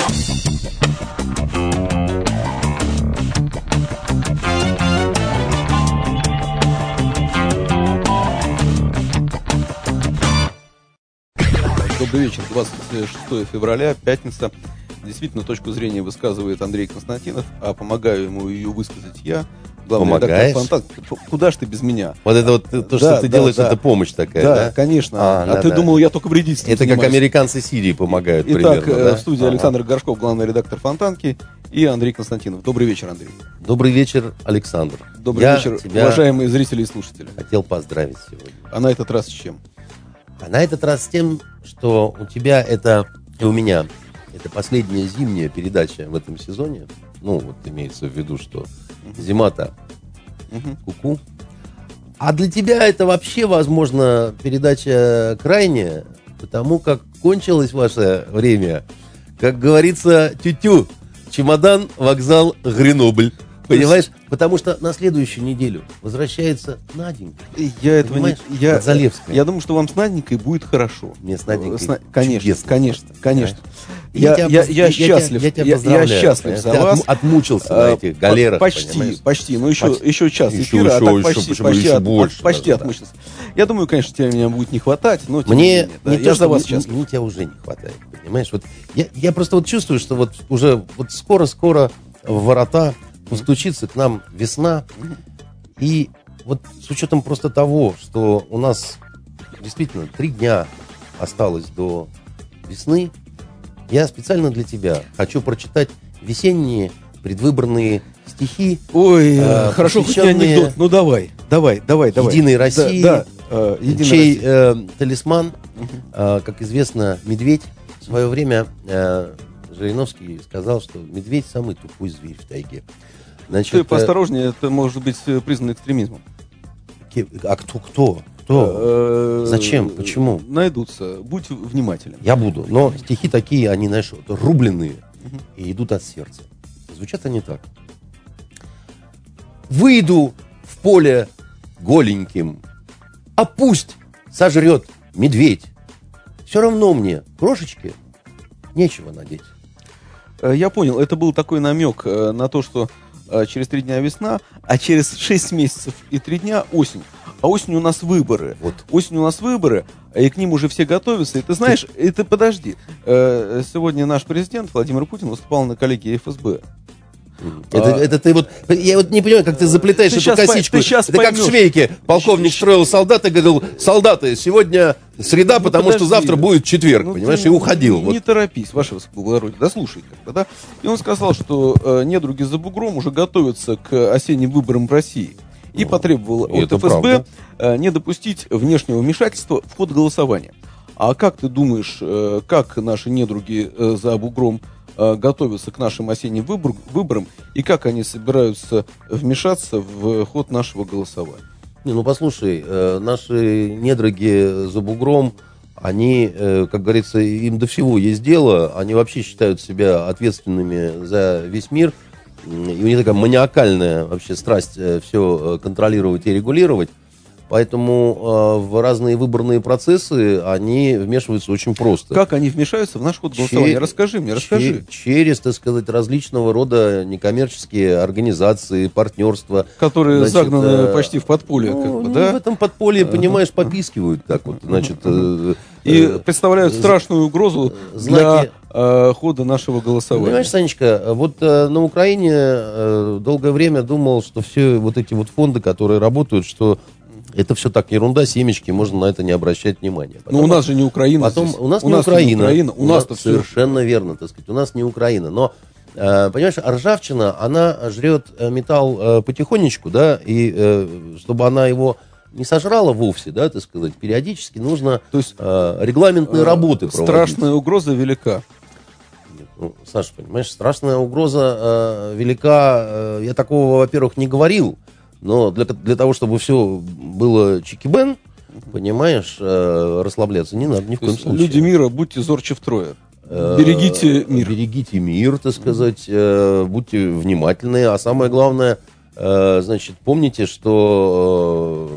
Добрый вечер, 26 февраля, пятница. Действительно, точку зрения высказывает Андрей Константинов, а помогаю ему ее высказать я. Главный редактор «Фонтанки». Куда ж ты без меня? Вот это вот то, что ты делаешь, это помощь такая, да? Да, конечно. А ты думал, я только вредительством Это занимаюсь. как американцы Сирии помогают, Итак, примерно, да? в студии Александр Горшков, главный редактор «Фонтанки», и Андрей Константинов. Добрый вечер, Андрей. Добрый вечер, Александр. Добрый вечер, уважаемые зрители и слушатели. Хотел поздравить сегодня. А на этот раз с чем? А на этот раз с тем, что у тебя это, и у меня, это последняя зимняя передача в этом сезоне. Ну, вот имеется в виду, что зима-то ку-ку. А для тебя это вообще, возможно, передача крайняя, потому как кончилось ваше время, как говорится, тю-тю, чемодан, вокзал, Гренобль. Понимаешь? Потому что на следующую неделю возвращается Наденька. Я этого не... Залевская. Я думаю, что вам с Наденькой будет хорошо. Мне с Наденькой Конечно, чудесно. Конечно. Я счастлив. Я тебя Я поздравляю. счастлив за вас. Отмучился на этих галерах. Почти. Ну, еще час эфира, а так почти отмучился. Я думаю, конечно, тебе меня будет не хватать, но тем не менее. Я за вас счастлив. Мне тебя уже не хватает, понимаешь? Вот я просто вот чувствую, что вот уже вот скоро в ворота постучится к нам весна. И вот с учетом просто того, что у нас действительно 3 дня осталось до весны, я специально для тебя хочу прочитать весенние предвыборные стихи. Ой, хорошо, хоть не анекдот. Ну давай. Единой России, чей талисман, как известно, медведь. В свое время Жириновский сказал, что медведь самый тупой зверь в тайге. Значит, ты поосторожнее, это может быть признано экстремизмом. А кто? Зачем? Почему? Найдутся. Будь внимателен. Я буду. Но стихи такие, они, знаешь, рубленые и идут от сердца. Звучат они так. Выйду в поле голеньким, а пусть сожрет медведь. Все равно мне крошечки нечего надеть. Я понял. Это был такой намек на то, что через 3 дня весна, а через 6 месяцев и 3 дня осень. А осенью у нас выборы. Вот. Осенью у нас выборы, и к ним уже все готовятся. И ты знаешь, подожди. Сегодня наш президент Владимир Путин выступал на коллегии ФСБ. Это ты вот... Я вот не понимаю, как ты заплетаешь эту косичку. Это как в Швейке. Полковник строил солдата и говорил: солдаты, сегодня среда, потому что завтра будет четверг, понимаешь, и уходил. Не торопись, ваше высокоблагородие, дослушай как-то, да? И он сказал, что недруги за бугром уже готовятся к осенним выборам в России. И потребовал от ФСБ не допустить внешнего вмешательства в ход голосования. А как ты думаешь, как наши недруги за бугром готовятся к нашим осенним выборам и как они собираются вмешаться в ход нашего голосования? Ну, послушай, наши недруги за бугром, они, как говорится, им до всего есть дело. Они вообще считают себя ответственными за весь мир. И у них такая маниакальная вообще страсть все контролировать и регулировать. Поэтому в разные выборные процессы они вмешиваются очень просто. Как они вмешаются в наш ход голосования? Расскажи мне. Через, так сказать, различного рода некоммерческие организации, партнерства. Которые загнаны почти в подполье. Да? В этом подполье, понимаешь, попискивают так вот. Значит, и представляют страшную угрозу для хода нашего голосования. Понимаешь, Санечка, вот на Украине долгое время думал, что все вот эти вот фонды, которые работают, что это все так ерунда, семечки, можно на это не обращать внимания. Но у нас же не Украина. У нас не Украина. У нас совершенно верно, так сказать. У нас не Украина. Но, понимаешь, ржавчина, она жрет металл потихонечку, да, и чтобы она его не сожрала вовсе, да, так сказать, периодически нужно регламентные работы проводить. Страшная угроза велика. Ну, Саша, понимаешь, страшная угроза велика. Я такого, во-первых, не говорил. Но для того, чтобы все было чики-бен, понимаешь, расслабляться не надо ни в коем случае. Люди мира, будьте зорче втрое. Берегите мир. Берегите мир, так сказать, будьте внимательны. А самое главное, значит, помните, что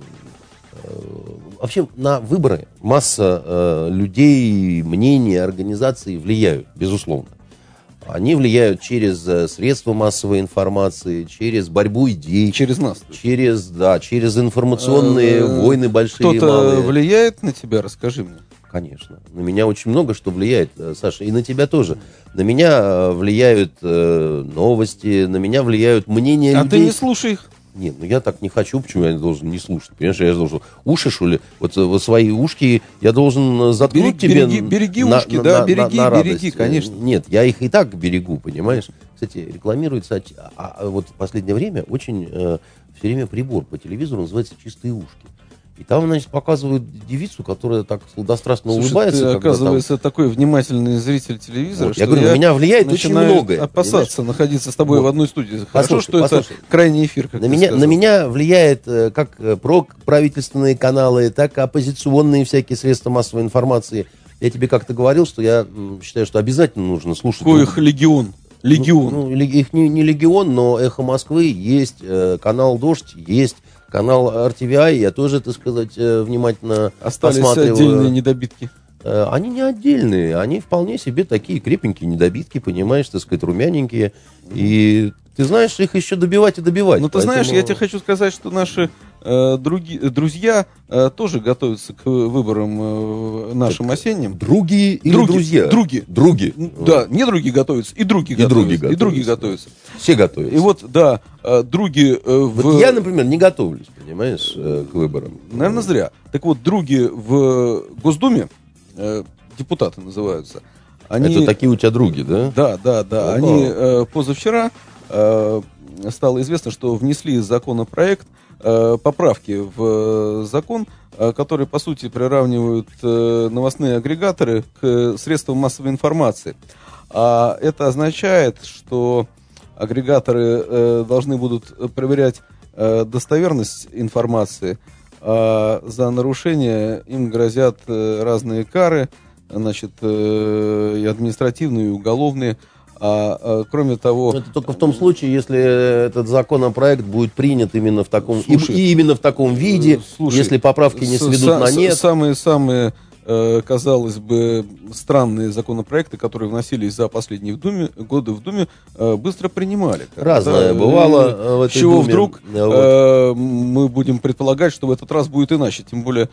вообще на выборы масса людей, мнений, организаций влияют, безусловно. Они влияют через средства массовой информации, через борьбу идей. Через нас. Через информационные войны большие и малые. Кто-то влияет на тебя? Расскажи мне. Конечно. На меня очень много что влияет, Саша, и на тебя тоже. На меня влияют новости, на меня влияют мнения людей. А ты не слушай их. Нет, я так не хочу, почему я должен не слушать? Понимаешь, я должен уши, что ли? Вот свои ушки я должен заткнуть тебе. Береги ушки, береги, конечно. Нет, я их и так берегу, понимаешь? Кстати, рекламируется, вот в последнее время очень все время прибор по телевизору называется «Чистые ушки». И там, значит, показывают девицу, которая так сладострастно улыбается. Ты, оказывается, такой внимательный зритель телевизора, вот, что я говорю, на меня влияет очень многое. Опасаться, понимаешь? Находиться с тобой в одной студии. Хорошо, что это крайний эфир, как на меня влияет как правительственные каналы, так и оппозиционные всякие средства массовой информации. Я тебе как-то говорил, что я считаю, что обязательно нужно слушать. Коих легион. Легион. Их не легион, но «Эхо Москвы» есть, канал «Дождь» есть. Канал RTVI я тоже, так сказать, внимательно посматриваю. Остались отдельные недобитки? Они не отдельные, они вполне себе такие крепенькие недобитки, понимаешь, так сказать, румяненькие. И ты знаешь, их еще добивать и добивать. Ну, ты знаешь, я тебе хочу сказать, что наши друзья тоже готовятся к выборам нашим так, осенним. Други или друзья? Други. Да, не други готовятся, и други готовятся. Все готовятся. И вот, да, други... Вот я, например, не готовлюсь, понимаешь, к выборам. Наверное, зря. Так вот, други в Госдуме, депутаты называются. Они... Это такие у тебя други, да? Да. Они позавчера стало известно, что внесли законопроект, поправки в закон, которые, по сути, приравнивают новостные агрегаторы к средствам массовой информации. А это означает, что агрегаторы должны будут проверять достоверность информации, а за нарушение им грозят разные кары, значит, и административные, и уголовные. Кроме того... Это только в том случае, если этот законопроект будет принят именно в таком, именно в таком виде, слушай, если поправки не сведут на нет. Самые, казалось бы, странные законопроекты, которые вносились за последние годы в Думе, быстро принимали. Разное бывало в этой чего Думе. Вдруг мы будем предполагать, что в этот раз будет иначе. Тем более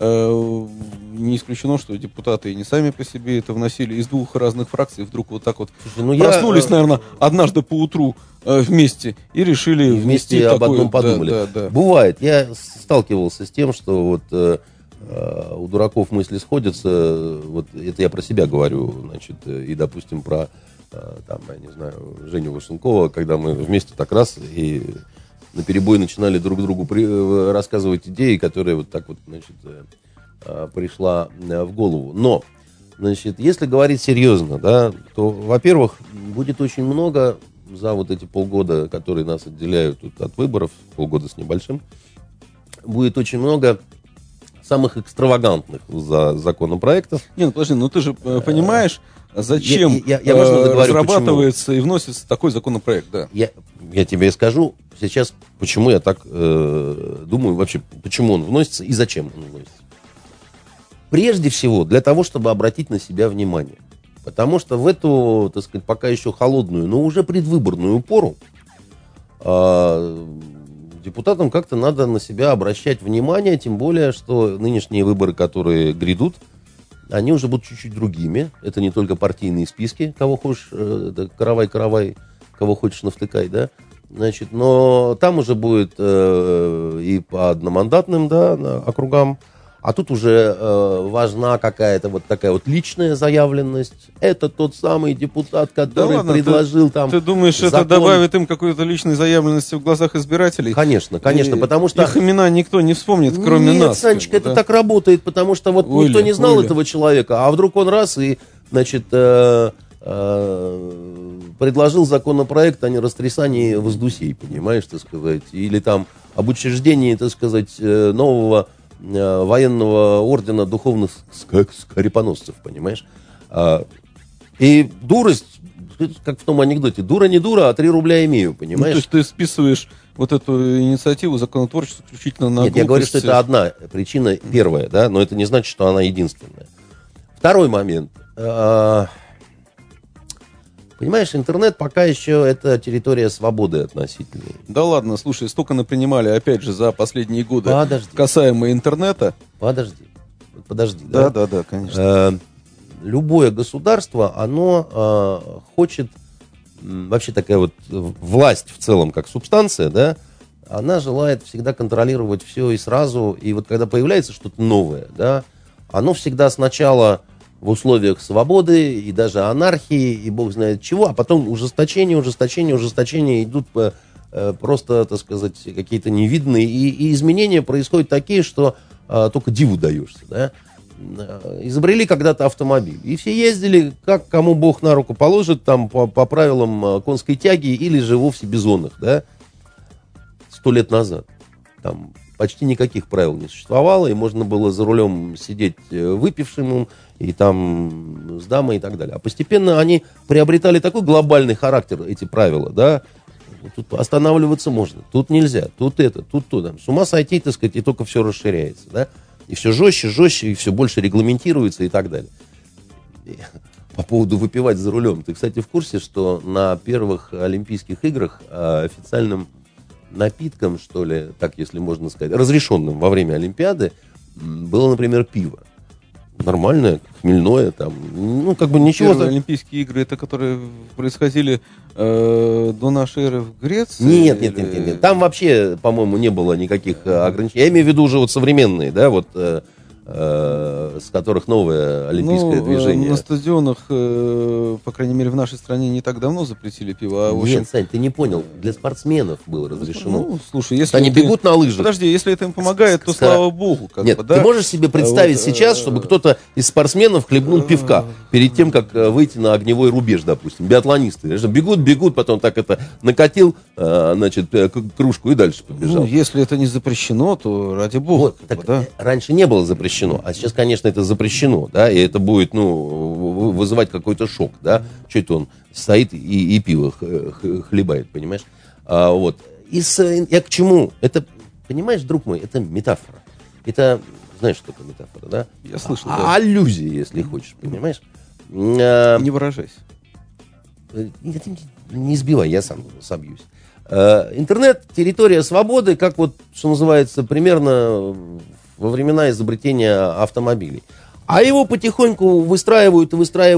не исключено, что депутаты и не сами по себе это вносили из двух разных фракций. Вдруг вот так вот проснулись, наверное, однажды поутру вместе и решили вместе об одном подумали. Да. Бывает. Я сталкивался с тем, что вот у дураков мысли сходятся. Вот это я про себя говорю, значит, и, допустим, про там, я не знаю, Женю Вашенкова, когда мы вместе так раз и наперебой начинали друг другу рассказывать идеи, которые вот так вот, значит, пришла в голову. Но, значит, если говорить серьезно, да, то, во-первых, будет очень много за вот эти полгода, которые нас отделяют от выборов, полгода с небольшим, будет очень много самых экстравагантных законопроектов. Не, ну подожди, ну ты же понимаешь, зачем разрабатывается почему? И вносится такой законопроект, да. Я тебе и скажу сейчас, почему я так думаю, вообще, почему он вносится и зачем он вносится. Прежде всего, для того, чтобы обратить на себя внимание. Потому что в эту, так сказать, пока еще холодную, но уже предвыборную пору депутатам как-то надо на себя обращать внимание, тем более, что нынешние выборы, которые грядут, они уже будут чуть-чуть другими. Это не только партийные списки, кого хочешь, каравай, кого хочешь навтыкай, да. Значит, но там уже будет и по одномандатным, да, округам. А тут уже важна какая-то вот такая вот личная заявленность. Это тот самый депутат, который предложил там... Ты думаешь, закон... это добавит им какой-то личной заявленности в глазах избирателей? Конечно, потому что... Их имена никто не вспомнит, кроме нас. Нет, Санечка, это так работает, потому что вот никто не знал этого человека, а вдруг он раз и, значит... предложил законопроект о нерастрясании воздусей, понимаешь, так сказать, или там об учреждении, так сказать, нового военного ордена духовных скорепоносцев, понимаешь. И дурость, как в том анекдоте, дура не дура, а 3 рубля имею, понимаешь. Ну, то есть ты списываешь вот эту инициативу законотворчества исключительно на Нет, я говорю, что это одна причина, первая, да, но это не значит, что она единственная. Второй момент. Понимаешь, интернет пока еще это территория свободы относительной. Да ладно, слушай, столько напринимали, опять же, за последние годы. Подожди. Касаемо интернета. Подожди, да? Да, конечно. Любое государство, оно хочет, вообще такая вот власть в целом, как субстанция, да, она желает всегда контролировать все и сразу. И вот когда появляется что-то новое, да, оно всегда сначала в условиях свободы и даже анархии, и бог знает чего, а потом ужесточение идут просто, так сказать, какие-то невиданные, и изменения происходят такие, что только диву даешься, да. Изобрели когда-то автомобиль, и все ездили, как кому бог на руку положит, там, по правилам конской тяги, или же вовсе бизонных, да, 100 лет назад. Там почти никаких правил не существовало, и можно было за рулем сидеть выпившим, и там с дамой и так далее. А постепенно они приобретали такой глобальный характер, эти правила, да. Тут останавливаться можно, тут нельзя, тут это, тут то. Там. С ума сойти, так сказать, и только все расширяется, да. И все жестче, и все больше регламентируется и так далее. И по поводу выпивать за рулем. Ты, кстати, в курсе, что на первых Олимпийских играх официальным напитком, что ли, так если можно сказать, разрешенным во время Олимпиады, было, например, пиво. Нормальное, хмельное, там, ну, как бы ничего. Первые Олимпийские игры, это которые происходили до нашей эры в Греции? Нет. Там вообще, по-моему, не было никаких ограничений. Я имею в виду уже вот современные, да, вот, с которых новое олимпийское движение. На стадионах, по крайней мере, в нашей стране не так давно запретили пиво. А, в общем... Нет, Сань, ты не понял. Для спортсменов было разрешено. Ну, слушай, если они бегут на лыжах. Подожди, если это им помогает, то слава богу. Нет, бы, да? Ты можешь себе представить сейчас, чтобы кто-то из спортсменов хлебнул пивка перед тем, как выйти на огневой рубеж, допустим. Биатлонисты. Бегут, потом так это накатил, значит, кружку и дальше побежал. Ну, если это не запрещено, то ради бога. Вот, так, да? Раньше не было запрещено. А сейчас, конечно, это запрещено, да, и это будет, ну, вызывать какой-то шок, да, что это он стоит и пиво хлебает, понимаешь, вот, я к чему, это, понимаешь, друг мой, это метафора, это, знаешь, что такое метафора, да? Я слышал, да. Аллюзия, если хочешь, понимаешь? Не выражайся. Не сбивай, я сам собьюсь. Интернет, территория свободы, как вот, что называется, примерно во времена изобретения автомобилей. А его потихоньку выстраивают.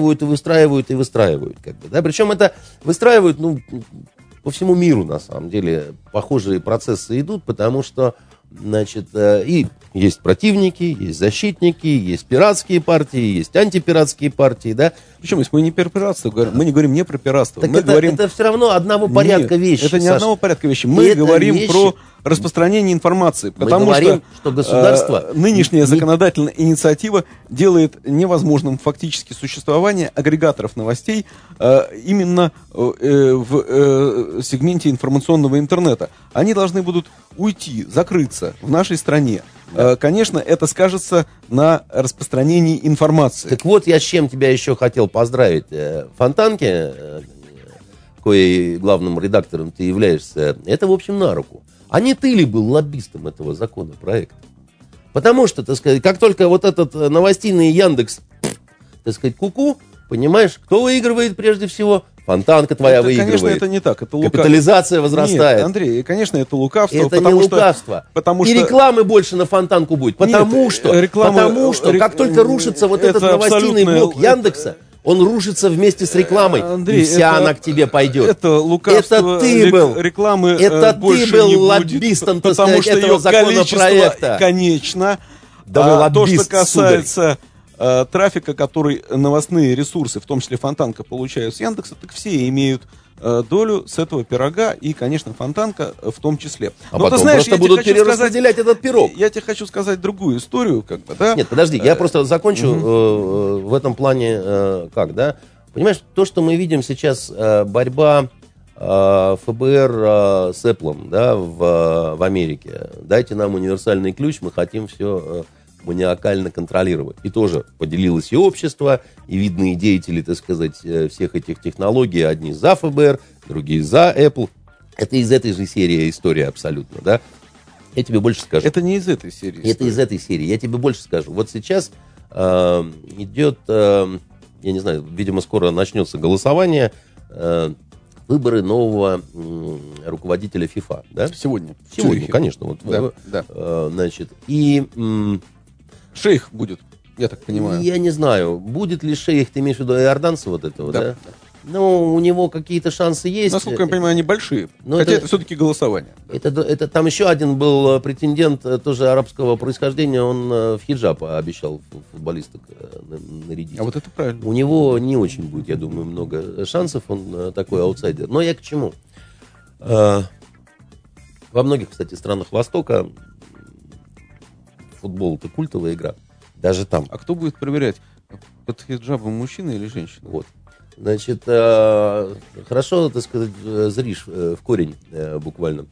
Как бы, да? Причем это выстраивают, ну, по всему миру, на самом деле, похожие процессы идут, потому что, значит, и есть противники, есть защитники, есть пиратские партии, есть антипиратские партии, да. Причем, если мы не про пиратство говорим, мы не говорим не про пиратство. Так мы говорим... это все равно одного порядка вещи. Это не одного порядка вещи. Мы говорим про распространение информации. Потому говорим, что государство... Нынешняя законодательная инициатива делает невозможным фактически существование агрегаторов новостей именно в сегменте информационного интернета. Они должны будут уйти, закрыться в нашей стране. Конечно, это скажется на распространении информации. Так вот, я с чем тебя еще хотел поздравить. Фонтанке, коей главным редактором ты являешься, это, в общем, на руку. А не ты ли был лоббистом этого законопроекта? Потому что, так сказать, как только вот этот новостейный Яндекс, так сказать, ку-ку, понимаешь, кто выигрывает прежде всего? Фонтанка твоя выигрывает. Конечно, это не так. Это капитализация возрастает. Нет, Андрей, конечно, это лукавство. Это не лукавство. И рекламы больше на Фонтанку будет. Потому что как только рушится вот этот новостейный блок Яндекса, он рушится вместе с рекламой. Андрей, и вся она к тебе пойдет. Это лукавство. Это ты был. Рекламы это ты был лоббистом, так сказать, этого законопроекта. Конечно. Да, то, что касается... трафика, который новостные ресурсы, в том числе Фонтанка, получают с Яндекса, так все имеют долю с этого пирога, и, конечно, Фонтанка в том числе. А но потом ты знаешь, просто будут перераспределять этот пирог. Я тебе хочу сказать другую историю, как бы, да? Нет, подожди, я просто закончу в этом плане, да? Понимаешь, то, что мы видим сейчас, борьба ФБР с Apple, да, в Америке. Дайте нам универсальный ключ, мы хотим все... маниакально контролировать. И тоже поделилось и общество, и видные деятели, так сказать, всех этих технологий. Одни за ФБР, другие за Apple. Это из этой же серии история абсолютно, да? Я тебе больше скажу. Это не из этой серии. Это из этой серии. Я тебе больше скажу. Вот сейчас идет, я не знаю, видимо, скоро начнется голосование выборы нового руководителя ФИФА, да? Сегодня, конечно. Вот, да. Значит, и... Шейх будет, я так понимаю. Я не знаю, будет ли шейх, ты имеешь в виду иорданца вот этого, да? Ну, у него какие-то шансы есть. Насколько я понимаю, небольшие. Хотя это все-таки голосование. Это там еще один был претендент, тоже арабского происхождения, он в хиджаб обещал футболисток нарядить. А вот это правильно. У него не очень будет, я думаю, много шансов, он такой аутсайдер. Но я к чему? Во многих, кстати, странах Востока футбол — это культовая игра. Даже там. А кто будет проверять, под хиджабом мужчина или женщина? Вот. Значит, хорошо, так сказать, зришь в корень буквально.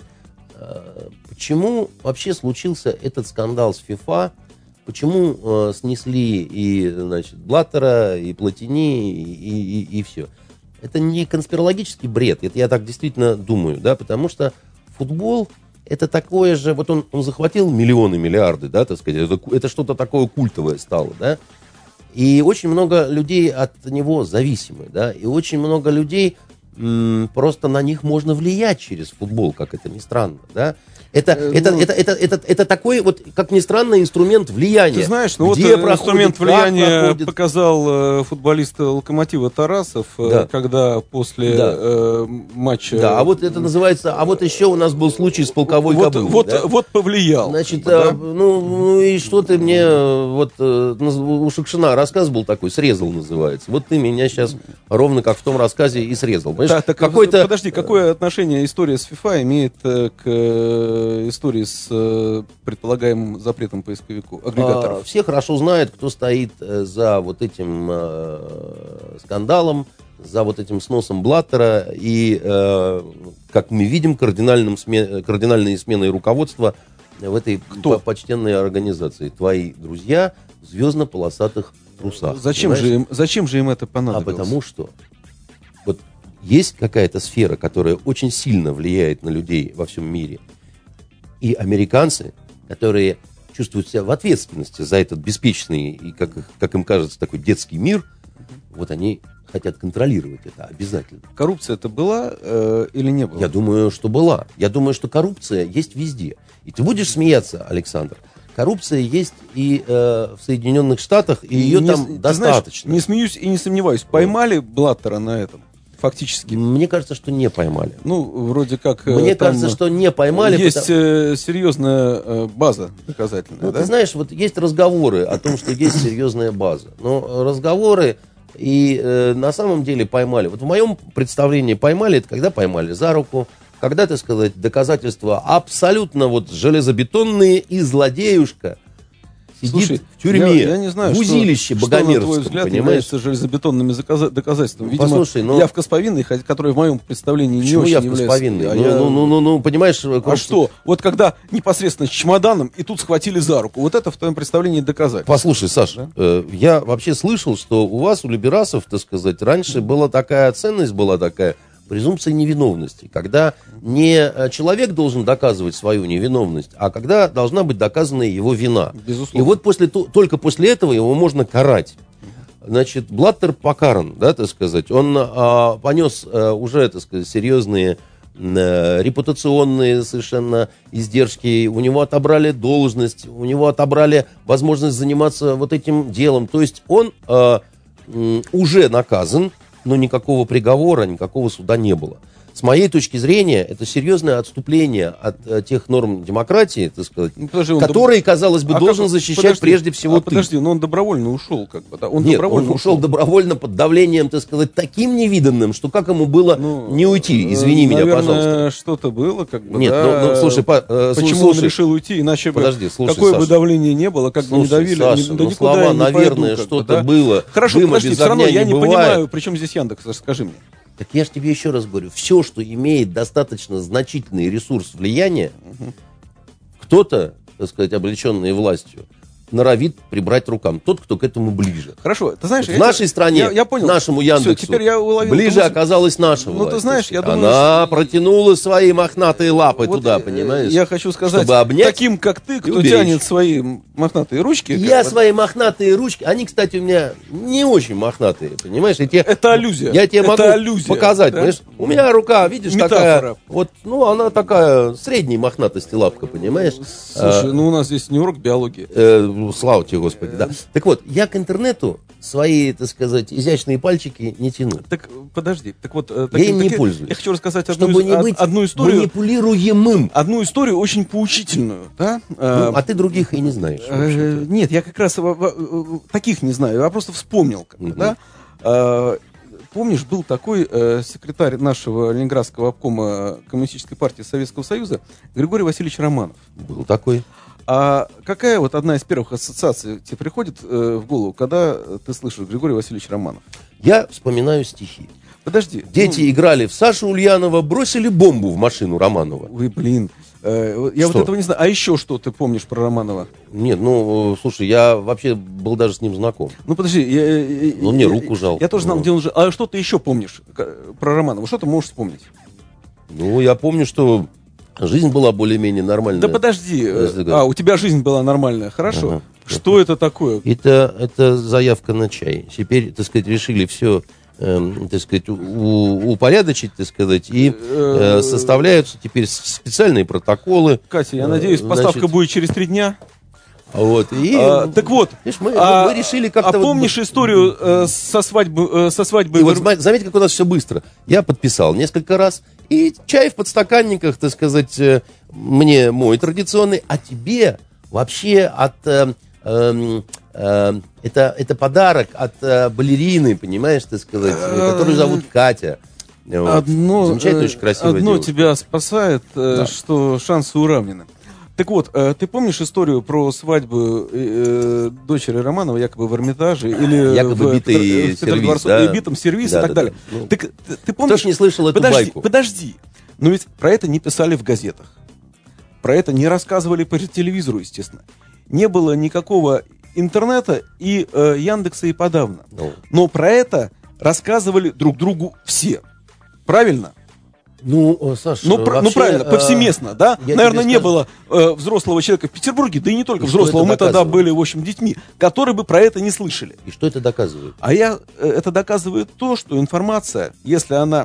Почему вообще случился этот скандал с ФИФА? Почему снесли и, значит, Блаттера, и Платини, и все? Это не конспирологический бред, это я так действительно думаю, да, потому что футбол — это такое же, вот он захватил миллионы, миллиарды, да, так сказать, это что-то такое культовое стало, да. И очень много людей от него зависимы, да, и очень много людей, просто на них можно влиять через футбол, как это ни странно, да. Это такой, вот, как ни странно, инструмент влияния. Ты знаешь, ну вот инструмент влияния показал футболист «Локомотива» Тарасов, когда после матча... Да, а вот это называется... А вот еще у нас был случай с полковой кобылой. Вот повлиял. Значит, ну и что ты мне... Вот у Шукшина рассказ был такой, «Срезал» называется. Вот ты меня сейчас ровно как в том рассказе и срезал. Подожди, какое отношение история с ФИФА имеет к истории с предполагаемым запретом поисковику, агрегаторов? Все хорошо знают, кто стоит за вот этим скандалом, за вот этим сносом Блаттера и, как мы видим, кардинальной сменой руководства в этой почтенной организации. Твои друзья в звездно-полосатых трусах. Зачем же им это понадобилось? А потому что вот есть какая-то сфера, которая очень сильно влияет на людей во всем мире. И американцы, которые чувствуют себя в ответственности за этот беспечный и, как им кажется, такой детский мир, вот они хотят контролировать это обязательно. Коррупция это была или не была? Я думаю, что была. Я думаю, что коррупция есть везде. И ты будешь смеяться, Александр. Коррупция есть и в Соединенных Штатах, и ее там достаточно. Знаешь, не смеюсь и не сомневаюсь. Поймали Блаттера на этом? Фактически. Мне кажется, что не поймали. Ну, вроде как... Мне кажется, что не поймали. Есть серьезная база доказательная, Ну, ты знаешь, вот есть разговоры о том, что есть серьезная база. Но разговоры и на самом деле поймали. Вот в моем представлении поймали, это когда поймали за руку, когда, так сказать, доказательства абсолютно вот железобетонные, и злодеюшка сидит в тюрьме, я не знаю, в узилище богомерзком, что, на твой взгляд, является железобетонными доказательствами. Видимо, послушай, явка с повинной, которая в моем представлении не очень является. Почему явка с повинной? Понимаешь... А что? Вот когда непосредственно с чемоданом и тут схватили за руку, вот это в твоем представлении доказательство. Послушай, Саш, я вообще слышал, что у вас, у либерасов, так сказать, раньше была такая ценность, презумпция невиновности, когда не человек должен доказывать свою невиновность, а когда должна быть доказана его вина. Безусловно. И вот только после этого его можно карать. Значит, Блаттер покаран, да, так сказать, он понес уже, так сказать, серьезные репутационные совершенно издержки, у него отобрали должность, у него отобрали возможность заниматься вот этим делом. То есть он уже наказан, но никакого приговора, никакого суда не было. С моей точки зрения, это серьезное отступление от тех норм демократии, так сказать, которые, казалось бы, должен защищать прежде всего ты. Подожди, но он добровольно ушел, как бы, да? Он ушел добровольно под давлением, так сказать, таким невиданным, что как ему было не уйти, извини меня, пожалуйста. Что-то было, как бы, нет, да. Слушай, почему он решил уйти, иначе бы, какое бы давление не было, как бы не давили, Саша, никуда слова, я не наверное, пойду, что-то было. Хорошо, подожди, все равно я не понимаю, при чем здесь Яндекс, скажи мне. Так я же тебе еще раз говорю, все, что имеет достаточно значительный ресурс влияния, кто-то, так сказать, облеченный властью, норовит прибрать рукам. Тот, кто к этому ближе. Хорошо, ты знаешь... В нашей стране, я понял. нашему Яндексу, все, теперь я уловил, ближе оказалась наша власть. Ну, ты знаешь, я думаю... Она протянула свои мохнатые лапы вот туда, понимаешь? Я хочу сказать, чтобы обнять, таким, как ты, кто тянет свои мохнатые ручки... Я свои мохнатые ручки... Они, кстати, у меня не очень мохнатые, понимаешь? Это аллюзия. Я тебе могу показать, да? Понимаешь? У меня рука, видишь, метафора. Такая... Вот, ну, она такая средней мохнатости лапка, понимаешь? Слушай, ну у нас здесь не урок биологии. Слава тебе, Господи, да. Так вот, я к интернету свои, так сказать, изящные пальчики не тяну. Так, подожди. Так вот, я им не пользуюсь. Я хочу рассказать чтобы не быть одну историю. Манипулируемым. Одну историю очень поучительную, да? Ну, а ты других и не знаешь. Нет, я как раз таких не знаю. Я просто вспомнил, да? Помнишь, был такой секретарь нашего Ленинградского обкома Коммунистической партии Советского Союза Григорий Васильевич Романов. Был такой. А какая вот одна из первых ассоциаций тебе приходит в голову, когда ты слышишь Григорий Васильевич Романов? Я вспоминаю стихи. Подожди. Дети играли в Сашу Ульянова, бросили бомбу в машину Романова. Ой, блин. Я вот этого не знаю. А еще что ты помнишь про Романова? Нет, ну, слушай, я вообще был даже с ним знаком. Ну, подожди. Ну, мне руку жал. Я тоже знал, где он жил. А что ты еще помнишь про Романова? Что ты можешь вспомнить? Ну, я помню, что жизнь была более-менее нормальная. Да подожди. У тебя жизнь была нормальная. Хорошо. Ага. Что это такое? Это заявка на чай. Теперь, так сказать, решили все... так сказать, упорядочить, так сказать, и составляются теперь специальные протоколы. Катя, я надеюсь, поставка будет через 3 дня. Вот, и, так вот, видишь, мы решили как-то... А помнишь историю со свадьбой? И вот заметь, как у нас все быстро. Я подписал несколько раз, и чай в подстаканниках, так сказать, мне мой традиционный, а тебе вообще от... это подарок от балерины, понимаешь, так сказать, которую зовут Катя. Замечательно, очень красивая одно девушка. тебя спасает, что шансы уравнены. Так вот, ты помнишь историю про свадьбу дочери Романова якобы в Эрмитаже или якобы битый сервиз, да? Битом сервиз и так далее? Ну, ты помнишь? Кто ж не слышал эту байку? Подожди. Но ведь про это не писали в газетах. Про это не рассказывали по телевизору, естественно. Не было никакого интернета и Яндекса и подавно. Но про это рассказывали друг другу все. Правильно? Ну, Саша, вообще, правильно, повсеместно, да? Наверное, не было взрослого человека в Петербурге, да и не только взрослого, мы тогда были, в общем, детьми, которые бы про это не слышали. И что это доказывает? Это доказывает то, что информация, если она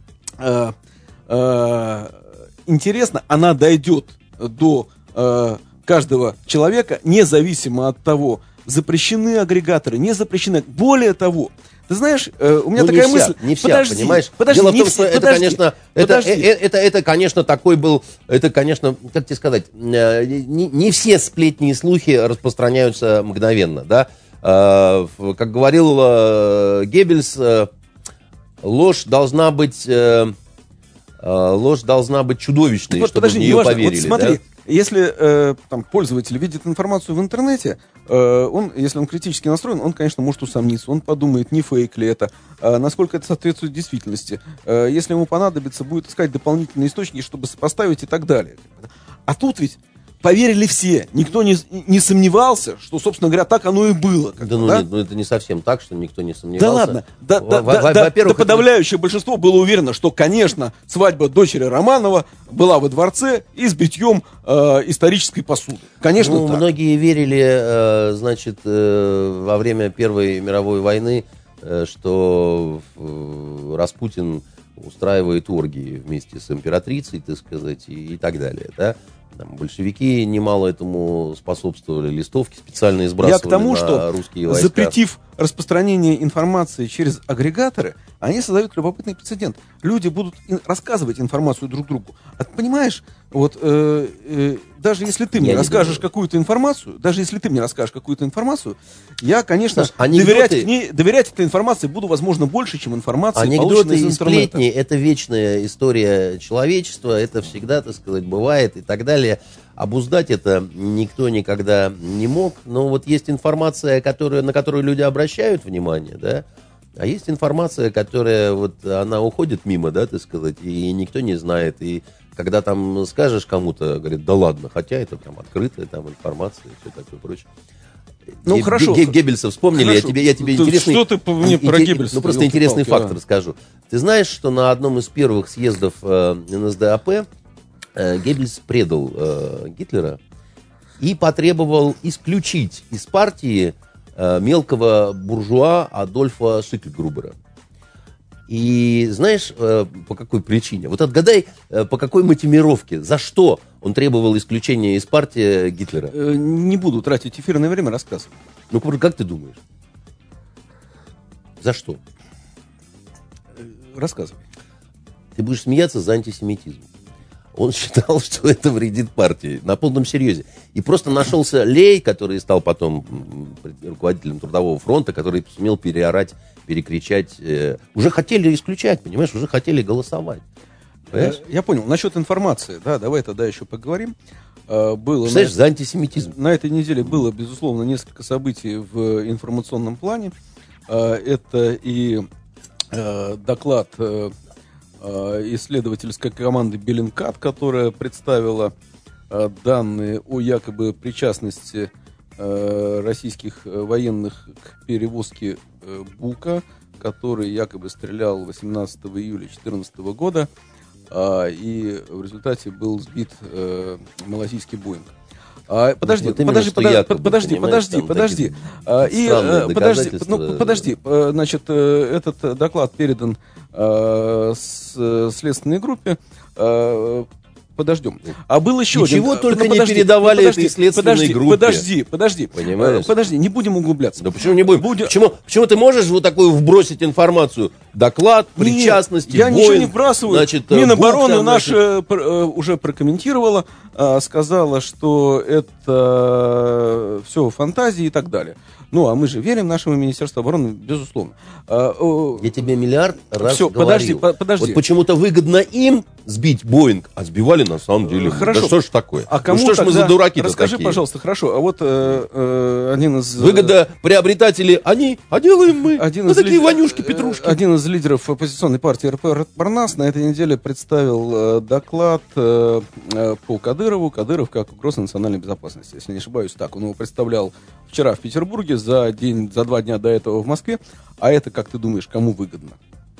интересна, она дойдет до каждого человека, независимо от того, запрещены агрегаторы, не запрещены. Более того, ты знаешь, у меня такая мысль... Не вся, понимаешь? Подожди, дело в том, что это, конечно, такой был... Это, конечно, как тебе сказать, не все сплетни и слухи распространяются мгновенно, да? Как говорил Геббельс, ложь должна быть чудовищной, чтобы в нее поверили. Вот смотри, да? Если пользователь видит информацию в интернете, если он критически настроен, он, конечно, может усомниться. Он подумает, не фейк ли это, насколько это соответствует действительности. Если ему понадобится, будет искать дополнительные источники, чтобы сопоставить и так далее. А тут ведь поверили все. Никто не сомневался, что, собственно говоря, так оно и было. Нет, это не совсем так, что никто не сомневался. Да ладно. Во-первых, подавляющее большинство было уверено, что, конечно, свадьба дочери Романова была во дворце и с битьем исторической посуды. Конечно, так. Многие верили, во время Первой мировой войны, что Распутин устраивает оргии вместе с императрицей, так сказать, и так далее, да? Большевики немало этому способствовали, листовки специально сбрасывали. Я к тому, что русские войска. Запретив распространение информации через агрегаторы, они создают любопытный прецедент. Люди будут рассказывать информацию друг другу. А ты понимаешь, вот даже если ты мне расскажешь какую-то информацию, я, конечно, доверять этой информации буду, возможно, больше, чем информации, полученной из интернета. Анекдоты и сплетни — это вечная история человечества, это всегда, так сказать, бывает и так далее. Обуздать это никто никогда не мог, но вот есть информация, на которую люди обращают внимание, да, а есть информация, которая вот она уходит мимо, да, так сказать, и никто не знает, и когда там скажешь кому-то, говорит, да ладно, хотя это прям открытая там информация и все такое прочее. Ну, хорошо. Геббельса вспомнили, Хорошо. Я тебе интересный... Что ты мне про Геббельса? Ну, просто интересный факт расскажу. Ты знаешь, что на одном из первых съездов НСДАП Геббельс предал Гитлера и потребовал исключить из партии мелкого буржуа Адольфа Шикльгрубера. И знаешь, по какой причине? Вот отгадай, по какой мотивировке, за что он требовал исключения из партии Гитлера? Не буду тратить эфирное время, рассказывай. Ну, как ты думаешь? За что? Рассказывай. Ты будешь смеяться за антисемитизм. Он считал, что это вредит партии, на полном серьезе. И просто нашелся Лей, который стал потом руководителем Трудового фронта, который сумел переорать, перекричать. Уже хотели исключать, понимаешь, уже хотели голосовать. Я понял. Насчет информации, да, давай тогда еще поговорим. Представляешь, за антисемитизм. На этой неделе было, безусловно, несколько событий в информационном плане. Это и доклад исследовательской команды Bellingcat, которая представила данные о якобы причастности российских военных к перевозке Бука, который якобы стрелял 18 июля 2014 года, и в результате был сбит малазийский Боинг. Подожди. Значит, этот доклад передан следственной группе. Подождем. А был еще один. Ничего только не передавали этой следственной группе. Подожди. Понимаешь? Подожди, не будем углубляться. Да почему не будем? Почему ты можешь вот такую вбросить информацию? Доклад, причастности, я ничего не вбрасываю. Значит, Минобороны наша уже прокомментировала, сказала, что это все фантазии и так далее. Ну, а мы же верим нашему Министерству обороны, безусловно. Я тебе миллиард раз все, говорил. подожди. Вот почему-то выгодно им сбить Боинг, а сбивали на самом деле. Хорошо. Да что ж такое? А кому что ж мы за дураки-то расскажи, такие? Пожалуйста, хорошо. А вот один из... Выгодоприобретатели они, а делаем мы. Такие ванюшки-петрушки. Один из лидеров оппозиционной партии РП Парнас на этой неделе представил доклад по Кадырову. Кадыров как угроза национальной безопасности, если не ошибаюсь. Так, он его представлял вчера в Петербурге, за 2 дня до этого в Москве. А это, как ты думаешь, кому выгодно?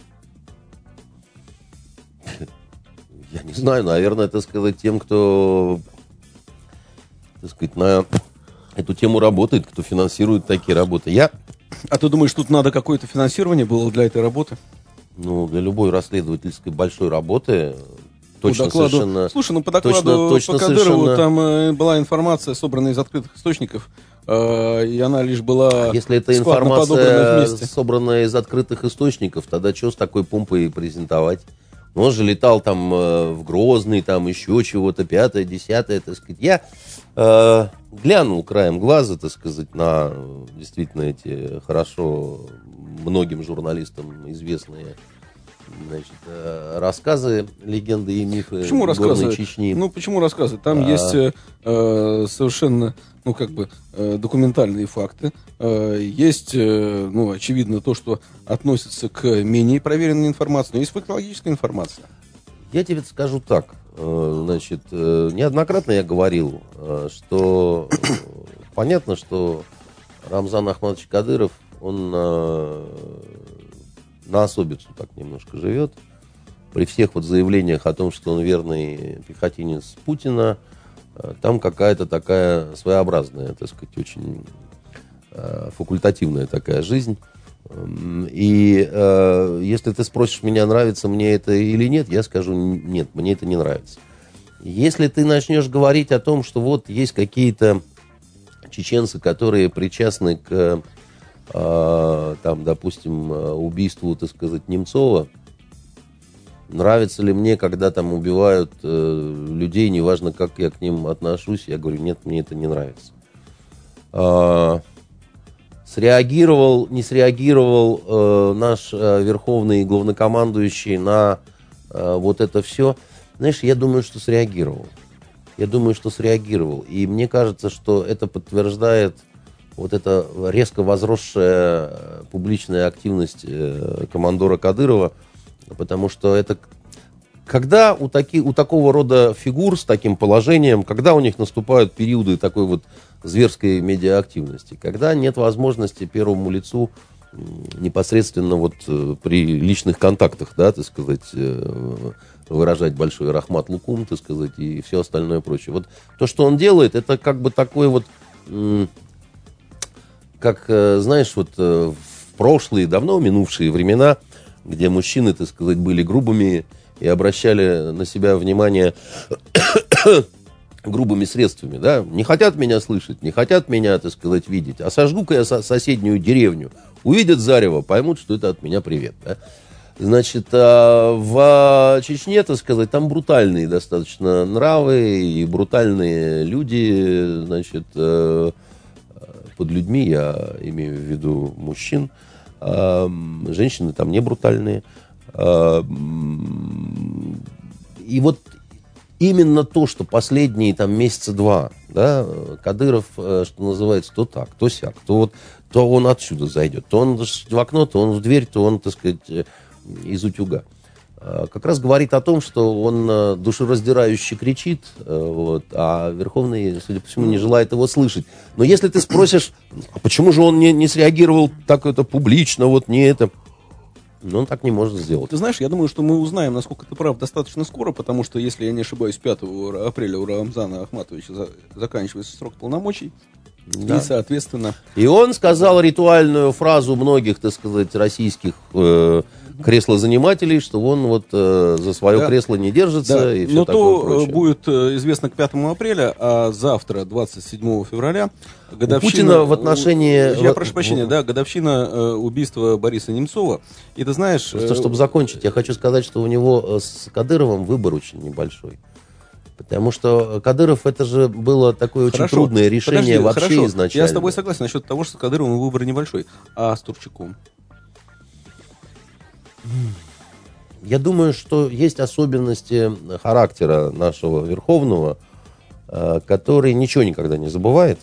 Я не знаю, наверное, так сказать, тем, кто, так сказать, на эту тему работает, кто финансирует такие работы. А ты думаешь, тут надо какое-то финансирование было для этой работы? Ну, для любой расследовательской большой работы точно по докладу, совершенно... Слушай, по докладу точно по Кадырову совершенно... там была информация, собранная из открытых источников, и она лишь была... Если эта информация собранная из открытых источников, тогда что с такой помпой презентовать? Он же летал там в Грозный, там еще чего-то, 5-е, 10-е, так сказать. Я глянул краем глаза, так сказать, на действительно эти хорошо многим журналистам известные, значит, рассказы, легенды и мифы горной Чечни. Ну, почему рассказывать? Там есть совершенно, документальные факты. Есть, очевидно, то, что относится к менее проверенной информации, но есть фактологическая информация. Я тебе скажу так. Значит, неоднократно я говорил, что понятно, что Рамзан Ахматович Кадыров, он на особицу так немножко живет. При всех вот заявлениях о том, что он верный пехотинец Путина, там какая-то такая своеобразная, так сказать, очень факультативная такая жизнь. И если ты спросишь меня, нравится мне это или нет, я скажу нет, мне это не нравится. Если ты начнешь говорить о том, что вот есть какие-то чеченцы, которые причастны к, там, допустим, убийству, так сказать, Немцова, нравится ли мне, когда там убивают людей, неважно, как я к ним отношусь, я говорю, нет, мне это не нравится. Среагировал, не среагировал наш верховный главнокомандующий на вот это все. Знаешь, я думаю, что среагировал. И мне кажется, что это подтверждает вот эта резко возросшая публичная активность командора Кадырова, потому что это... Когда у такого рода фигур с таким положением, когда у них наступают периоды такой вот зверской медиаактивности, когда нет возможности первому лицу непосредственно вот при личных контактах, да, так сказать, выражать большой рахмат лукум, так сказать, и все остальное прочее. Вот то, что он делает, это как бы такой вот, как, знаешь, вот в прошлые, давно минувшие времена, где мужчины, так сказать, были грубыми и обращали на себя внимание грубыми средствами, да, не хотят меня слышать, не хотят меня, так сказать, видеть, а сожгу-ка я соседнюю деревню, увидят зарево, поймут, что это от меня привет, да. Значит, в Чечне, так сказать, там брутальные достаточно нравы и брутальные люди, значит, под людьми я имею в виду мужчин, женщины там не брутальные. И вот именно то, что последние там месяца два, да, Кадыров, что называется, то так, то сяк, то он отсюда зайдет, то он в окно, то он в дверь, то он, так сказать, из утюга. Как раз говорит о том, что он душераздирающе кричит, вот, а Верховный, судя по всему, не желает его слышать. Но если ты спросишь, а почему же он не среагировал так это публично, вот не это... Но он так не может сделать. Ты знаешь, я думаю, что мы узнаем, насколько ты прав, достаточно скоро, потому что, если я не ошибаюсь, 5 апреля у Рамзана Ахматовича заканчивается срок полномочий. Да. И, соответственно... И он сказал ритуальную фразу многих, так сказать, российских креслозанимателей, что он вот за свое кресло не держится. Да. И все но такое то прочее. Будет известно к 5 апреля, а завтра, 27 февраля, годовщина... У Путина в отношении... Я прошу прощения, да, годовщина убийства Бориса Немцова. И ты знаешь... Просто, чтобы закончить, я хочу сказать, что у него с Кадыровым выбор очень небольшой. Потому что Кадыров, это же было такое очень трудное решение вообще изначально. Я с тобой согласен насчет того, что с Кадыровым выбор небольшой. А с Турчаком? Я думаю, что есть особенности характера нашего Верховного, который ничего никогда не забывает.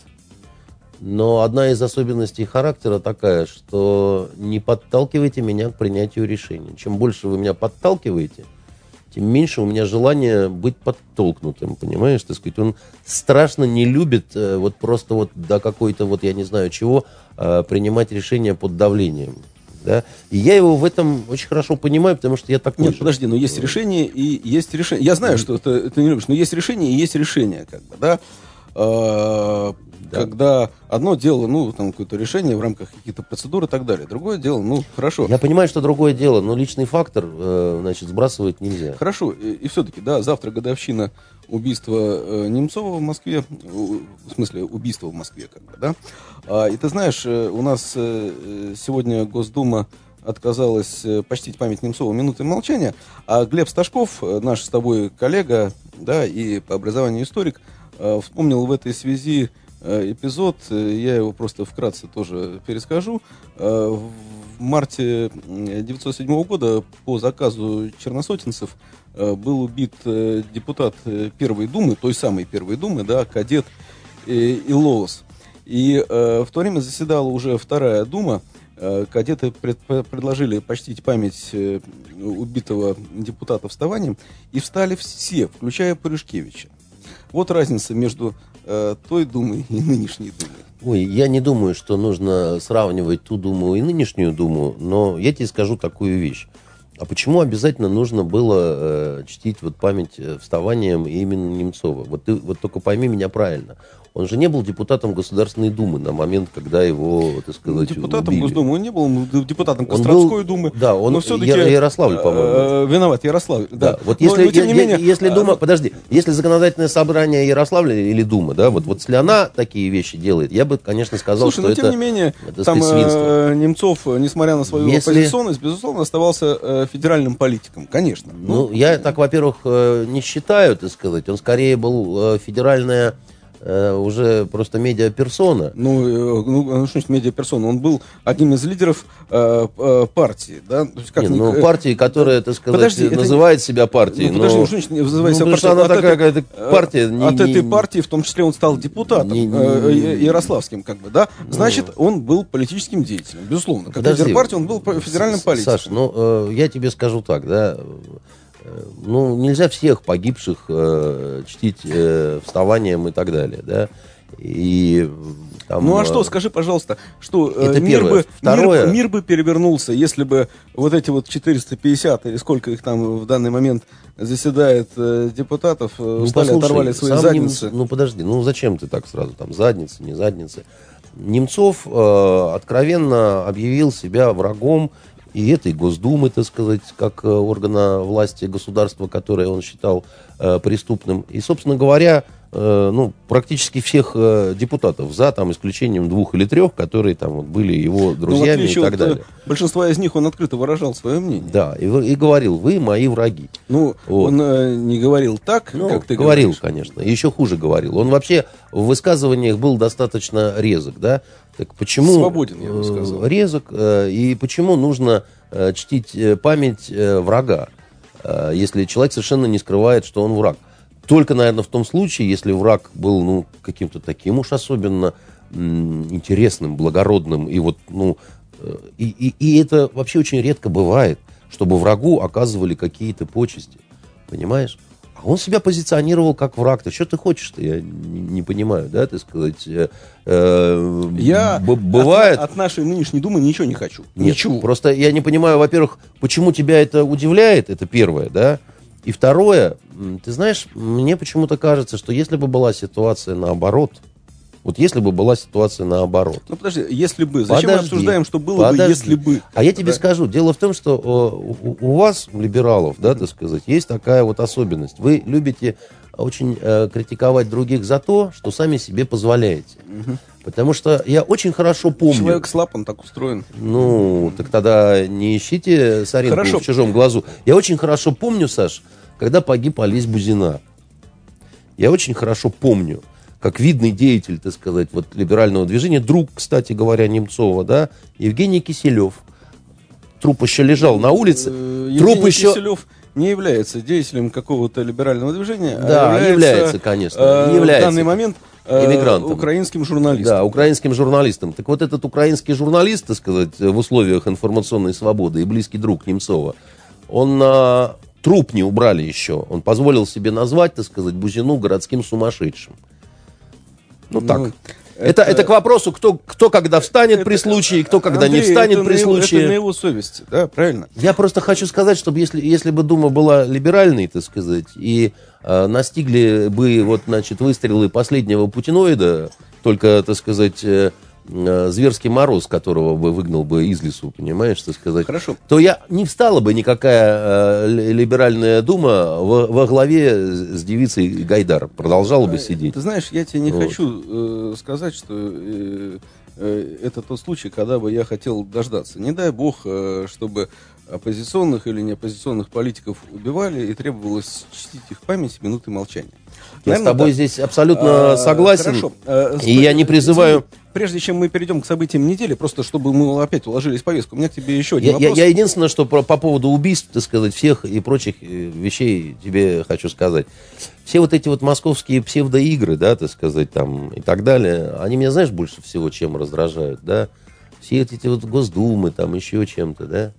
Но одна из особенностей характера такая, что не подталкивайте меня к принятию решений. Чем больше вы меня подталкиваете, тем меньше у меня желания быть подтолкнутым, понимаешь? Так сказать, он страшно не любит вот просто вот до какой-то вот я не знаю чего принимать решения под давлением. Да? И я его в этом очень хорошо понимаю, потому что я такой. Нет, подожди, но есть решение и есть решение. Я знаю, что ты не любишь, но есть решение и есть решение, как бы, да? Да. Когда одно дело, ну, там, какое-то решение в рамках каких-то процедур и так далее. Другое дело, ну, хорошо. Я понимаю, что другое дело, но личный фактор, значит, сбрасывать нельзя. Хорошо, и все-таки, да, завтра годовщина убийства Немцова в Москве, в смысле, убийства в Москве, как бы, да. И ты знаешь, у нас сегодня Госдума отказалась почтить память Немцова минутой молчания, а Глеб Сташков, наш с тобой коллега, да, и по образованию историк, вспомнил в этой связи эпизод, я его просто вкратце тоже перескажу. В марте 1907 года по заказу черносотенцев был убит депутат Первой Думы, той самой Первой Думы, да, кадет Илоус. И в то время заседала уже Вторая Дума. Кадеты предложили почтить память убитого депутата вставанием, и встали все, включая Пуришкевича. Вот разница между той Думой и нынешней Думой. Ой, я не думаю, что нужно сравнивать ту Думу и нынешнюю Думу, но я тебе скажу такую вещь. А почему обязательно нужно было чтить вот память вставанием именно Немцова? Вот ты вот только пойми меня правильно. Он же не был депутатом Государственной Думы на момент, когда его, так сказать, депутатом убили. Госдумы он не был, он был депутатом Костромской Думы. Да, он Ярославль, по-моему. Виноват, Ярославль. Да. Вот если Дума, подожди, если законодательное собрание Ярославля или Дума, да, вот если она такие вещи делает, я бы, конечно, сказал, слушай, что это... Слушай, но тем не менее, там Немцов, несмотря на свою оппозиционность, безусловно, оставался федеральным политиком, конечно. Ну, я так, во-первых, не считаю, так сказать, он скорее был федеральная... уже просто медиаперсона. Ну, что значит медиаперсона? Он был одним из лидеров партии, да? То есть, партии, которая, так сказать, называет себя партией. Подожди, что значит называет себя партией? Она такая какая-то партия. От этой партии, в том числе, он стал депутатом ярославским, как бы, да? Значит, он был политическим деятелем, безусловно. Как лидер партии он был федеральным политиком. Саш, ну, я тебе скажу так, да... Ну, нельзя всех погибших чтить вставанием и так далее, да. И там, ну а что, скажи, пожалуйста, что это первое. Второе... мир бы перевернулся, если бы вот эти вот 450 или сколько их там в данный момент заседает депутатов, оторвали свои задницы. Ну подожди, ну зачем ты так сразу, там задницы, не задницы. Немцов откровенно объявил себя врагом и этой Госдумы, так сказать, как органа власти государства, которое он считал преступным. И, собственно говоря, ну, практически всех депутатов, за там, исключением 2 или 3, которые там вот, были его друзьями и так далее. Большинство из них он открыто выражал свое мнение. Да, и говорил, вы мои враги. Ну, вот. Он не говорил так, ну, как ты говорил, говоришь. конечно, еще хуже говорил. Он вообще в высказываниях был достаточно резок, да? Так почему... Свободен, я бы сказал. Резок, и почему нужно чтить память врага, если человек совершенно не скрывает, что он враг. Только, наверное, в том случае, если враг был, ну, каким-то таким уж особенно интересным, благородным, и вот, ну, и это вообще очень редко бывает, чтобы врагу оказывали какие-то почести, понимаешь? А он себя позиционировал как враг-то. Что ты хочешь-то? Я не понимаю, да, так сказать. Я бывает... от нашей нынешней Думы ничего не хочу. Нет, ничего. Просто я не понимаю, во-первых, почему тебя это удивляет, это первое, да? И второе, ты знаешь, мне почему-то кажется, что если бы была ситуация наоборот, вот если бы была ситуация наоборот. Ну подожди, если бы. Зачем мы обсуждаем, что было бы, если бы? А я тебе скажу, дело в том, что у вас, либералов, да, так сказать, есть такая вот особенность. Вы любите очень критиковать других за то, что сами себе позволяете. Потому что я очень хорошо помню... Человек слаб, он так устроен. Ну, так тогда не ищите соринку в чужом глазу. Я очень хорошо помню, Саш, когда погиб Олесь Бузина. Я очень хорошо помню, как видный деятель, так сказать, вот либерального движения, друг, кстати говоря, Немцова, да, Евгений Киселев. Труп еще лежал на улице. Евгений Киселев не является деятелем какого-то либерального движения, да, а является, конечно. Является в данный момент эмигрантом. Украинским журналистом. Да, украинским журналистом. Так вот этот украинский журналист, так сказать, в условиях информационной свободы и близкий друг Немцова, он труп не убрали еще. Он позволил себе назвать, так сказать, Бузину городским сумасшедшим. Ну так. Ну, это к вопросу, кто когда встанет при случае, кто когда Андрей, не встанет при случае. Это на его совести, да, правильно? Я просто хочу сказать, чтобы если бы Дума была либеральной, так сказать, и настигли бы вот, значит, выстрелы последнего путиноида, только, так сказать, зверский мороз, которого бы выгнал бы из лесу, понимаешь, так сказать. Хорошо. То не встала бы никакая либеральная дума во главе с девицей Гайдар. Продолжала бы сидеть. Ты знаешь, я тебе не хочу сказать, что это тот случай, когда бы я хотел дождаться. Не дай бог, чтобы оппозиционных или неоппозиционных политиков убивали и требовалось чтить их память минуты молчания. Я с тобой здесь абсолютно согласен. Хорошо. И я не призываю... Прежде чем мы перейдем к событиям недели, просто чтобы мы опять уложились в повестку, у меня к тебе еще один вопрос. Я единственное, что по поводу убийств, так сказать, всех и прочих вещей тебе хочу сказать. Все вот эти вот московские псевдоигры, да, так сказать, там и так далее, они меня, знаешь, больше всего чем раздражают, да? Все эти вот Госдумы, там еще чем-то, да?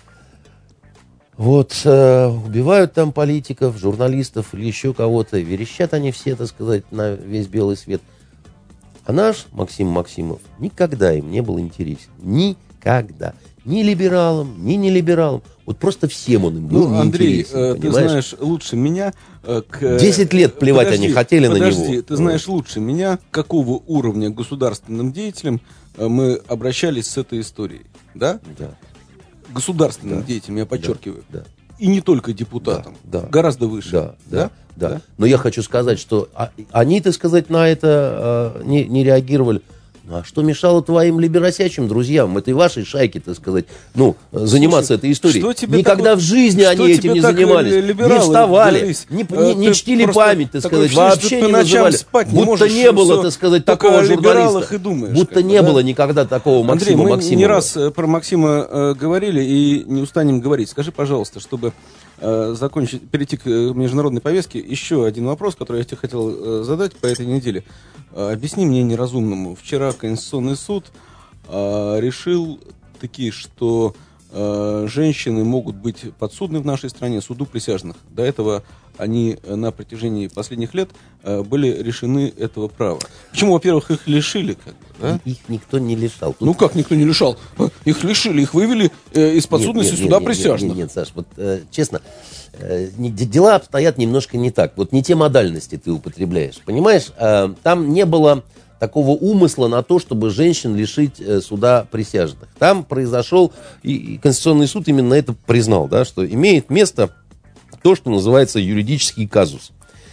Вот, убивают там политиков, журналистов или еще кого-то, верещат они все, так сказать, на весь белый свет. А наш Максим Максимов никогда им не был интересен. Никогда. Ни либералам, ни нелибералам. Вот просто всем он им был неинтересен. Андрей, ты знаешь лучше меня... 10 лет плевать они хотели на него. Ты знаешь лучше меня, к какого уровня государственным деятелям мы обращались с этой историей. Да? Да. Государственным деятелям, я подчеркиваю. Да. И не только депутатам. Да. Гораздо выше. Да. Но я хочу сказать, что они, так сказать, на это не реагировали. Ну, а что мешало твоим либеросячим друзьям, этой вашей шайке, так сказать, заниматься этой историей? Никогда в жизни они этим не занимались. Не вставали, не чтили память, так сказать, вообще не называли. Будто не было, так сказать, такого журналиста. Будто не было никогда такого Максима Максимова. Андрей, мы не раз про Максима говорили и не устанем говорить. Скажи, пожалуйста, чтобы перейти к международной повестке, еще один вопрос, который я тебе хотел задать по этой неделе. Объясни мне неразумному. Вчера Конституционный суд решил таки, что женщины могут быть подсудны в нашей стране суду присяжных. До этого они на протяжении последних лет были лишены этого права. Почему, во-первых, их лишили? Как бы, да? Их никто не лишал. Ну как никто не лишал? Их лишили, их вывели из подсудности суда присяжных. Нет, Саш, вот честно, дела обстоят немножко не так. Вот не те модальности ты употребляешь. Понимаешь, там не было такого умысла на то, чтобы женщин лишить суда присяжных. Там произошел, и Конституционный суд именно это признал, да, что имеет место то, что называется юридический казус.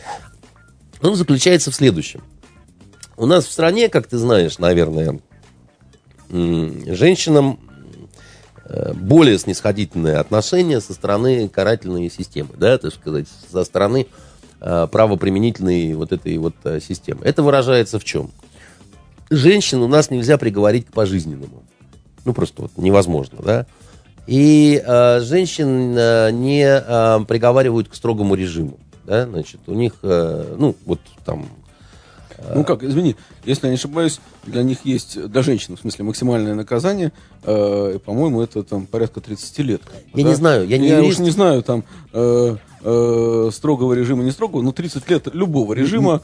Он заключается в следующем. У нас в стране, как ты знаешь, наверное, женщинам более снисходительное отношение со стороны карательной системы, да, так сказать, со стороны правоприменительной вот этой вот системы. Это выражается в чем? Женщин у нас нельзя приговорить к пожизненному. Ну, просто вот невозможно, да. И женщин не приговаривают к строгому режиму, да, значит, у них, ну, вот там... Ну как, извини, если я не ошибаюсь, для них есть, для женщин, в смысле, максимальное наказание, по-моему, это там порядка 30 лет. Я не знаю, я уж не знаю, там, строгого режима, не строгого, но 30 лет любого режима,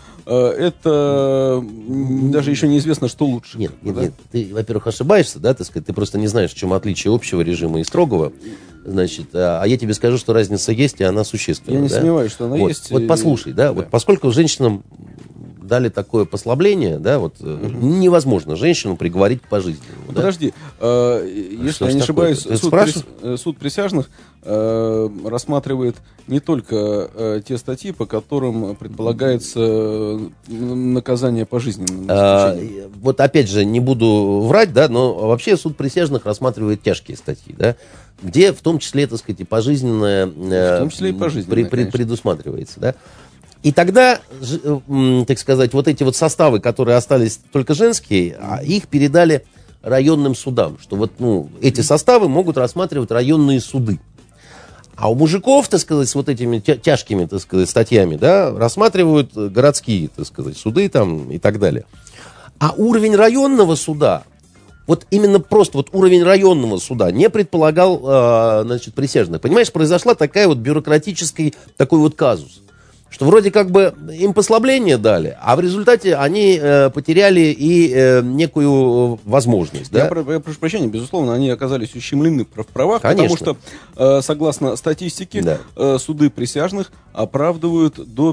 это даже еще неизвестно, что лучше. Нет, ты, во-первых, ошибаешься, да, так сказать, ты просто не знаешь, в чем отличие общего режима и строгого, значит, а я тебе скажу, что разница есть, и она существенная. Я не сомневаюсь, что она есть. Вот послушай, да, вот поскольку женщинам дали такое послабление, да, вот невозможно женщину приговорить к пожизненному. Да? Подожди, если я не ошибаюсь, суд присяжных рассматривает не только те статьи, по которым предполагается наказание пожизненным. Вот опять же, не буду врать, да, но вообще суд присяжных рассматривает тяжкие статьи, да, где в том числе, так сказать, и пожизненное, в том числе и пожизненное, предусматривается, да. И тогда, так сказать, вот эти вот составы, которые остались только женские, их передали районным судам, что вот, ну, эти составы могут рассматривать районные суды. А у мужиков, так сказать, с вот этими тяжкими, так сказать, статьями, да, рассматривают городские, так сказать, суды там и так далее. А уровень районного суда, вот именно просто вот уровень районного суда не предполагал, значит, присяжных. Понимаешь, произошла такая вот бюрократический такой вот казус. Что вроде как бы им послабление дали, а в результате они потеряли и некую возможность. Да? Я прошу прощения, безусловно, они оказались ущемлены в правах, конечно. Потому что, согласно статистике, да, суды присяжных оправдывают до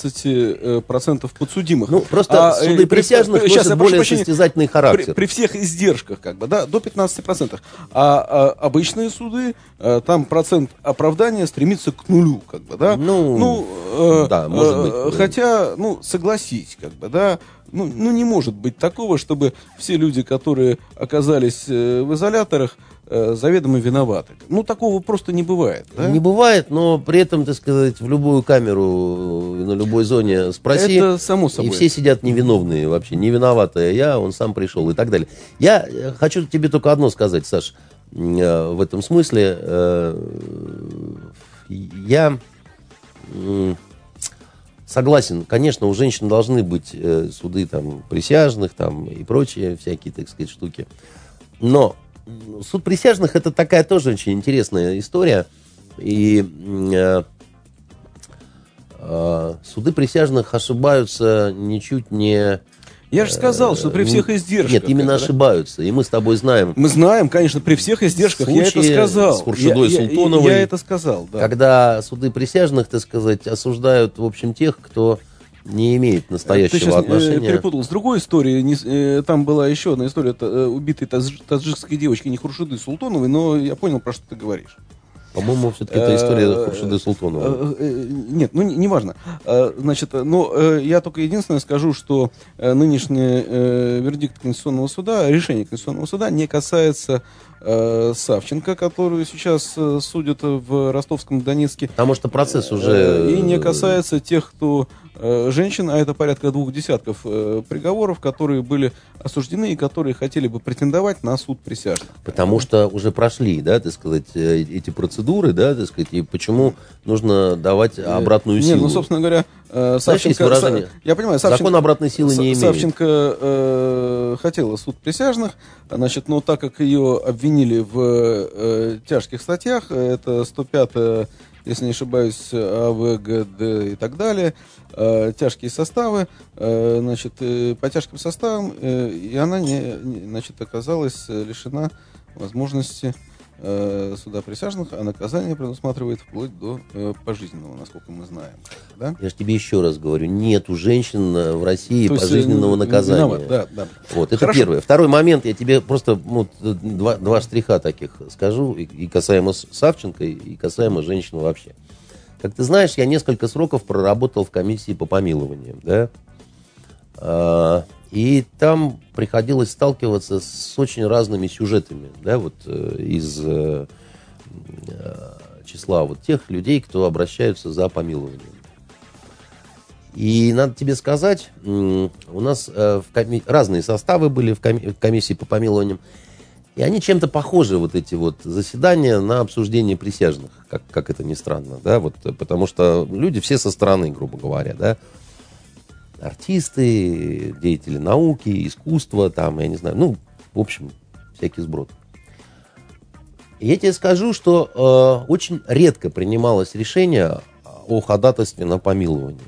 15% подсудимых. Ну, просто суды присяжных носят более состязательный характер. При всех издержках, как бы, да, до 15%. А обычные суды, там процент оправдания стремится к нулю, как бы, да. Да, может быть. Хотя, ну, согласись, как бы, да, ну, не может быть такого, чтобы все люди, которые оказались в изоляторах, заведомо виноваты. Ну, такого просто не бывает. Да? Не бывает, но при этом, так сказать, в любую камеру, на любой зоне спроси. Это само собой. И все сидят невиновные вообще. Не виноватая я, он сам пришел и так далее. Я хочу тебе только одно сказать, Саш, в этом смысле. Я согласен, конечно, у женщин должны быть суды там присяжных там и прочие всякие, так сказать, штуки. Но суд присяжных — это такая тоже очень интересная история. И суды присяжных ошибаются ничуть не... Я же сказал, что при всех издержках. Нет, именно ошибаются. И мы с тобой знаем. Мы знаем, конечно, при всех издержках. Я это сказал. С Хуршидой Султоновой. Я это сказал, да. Когда суды присяжных, так сказать, осуждают, в общем, тех, кто не имеет настоящего отношения. Ты перепутал с другой историей. Там была еще одна история убитой таджикской девочки, не Хуршиды Султоновой, но я понял, про что ты говоришь. По-моему, все-таки это история Хуршиды Султоновой. Нет, ну не важно. Значит, я только единственное скажу, что нынешний вердикт Конституционного суда, решение Конституционного суда не касается Савченко, которую сейчас судят в Ростовском Донецке. Потому что процесс уже... И не касается тех, кто женщин, а это порядка 2 десятков приговоров, которые были осуждены и которые хотели бы претендовать на суд присяжных. Потому что уже прошли, да, так сказать, эти процедуры, да, так сказать, и почему нужно давать обратную силу? Нет, ну, собственно говоря, Савченко... Я понимаю, закон обратной силы не имеет. Савченко хотела суд присяжных, значит, но так как ее обвинили в тяжких статьях, это 105 если не ошибаюсь, А, В, Г, Д и так далее, тяжкие составы, значит, по тяжким составам, и она значит, оказалась лишена возможности суда присяжных, а наказание предусматривает вплоть до пожизненного, насколько мы знаем. Да? Я же тебе еще раз говорю, нет у женщин в России пожизненного наказания. Виноват, да. Вот, это первое. Второй момент, я тебе просто два штриха таких скажу, и касаемо Савченко, и касаемо женщин вообще. Как ты знаешь, я несколько сроков проработал в комиссии по помилованиям, да? И там приходилось сталкиваться с очень разными сюжетами, да, вот из числа вот тех людей, кто обращаются за помилованием. И надо тебе сказать, у нас разные составы были в комиссии по помилованиям, и они чем-то похожи, вот эти вот заседания, на обсуждение присяжных, как это ни странно, да, вот, потому что люди все со стороны, грубо говоря, да, артисты, деятели науки, искусства, там, я не знаю, ну, в общем, всякий сброд. И я тебе скажу, что очень редко принималось решение о ходатайстве на помилование.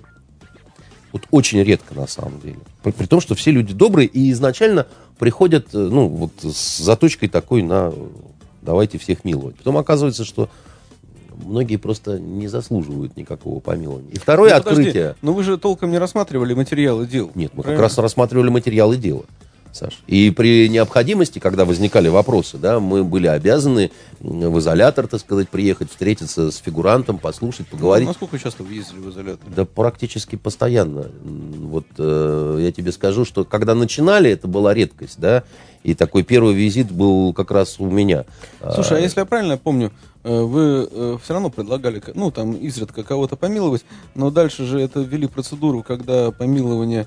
Вот очень редко, на самом деле. При том, что все люди добрые и изначально приходят, ну, вот с заточкой такой на давайте всех миловать. Потом оказывается, что многие просто не заслуживают никакого помилования. И второе открытие. Но вы же толком не рассматривали материалы дел. Нет, мы правильно? Как раз рассматривали материалы дела, Саш. И при необходимости, когда возникали вопросы, да, мы были обязаны в изолятор, так сказать, приехать, встретиться с фигурантом, послушать, поговорить. Ну, насколько часто вы ездили в изолятор? Да практически постоянно. Вот я тебе скажу, что когда начинали, это была редкость, да, и такой первый визит был как раз у меня. Слушай, а если я правильно помню, вы все равно предлагали, ну, там, изредка кого-то помиловать, но дальше же это ввели процедуру, когда помилование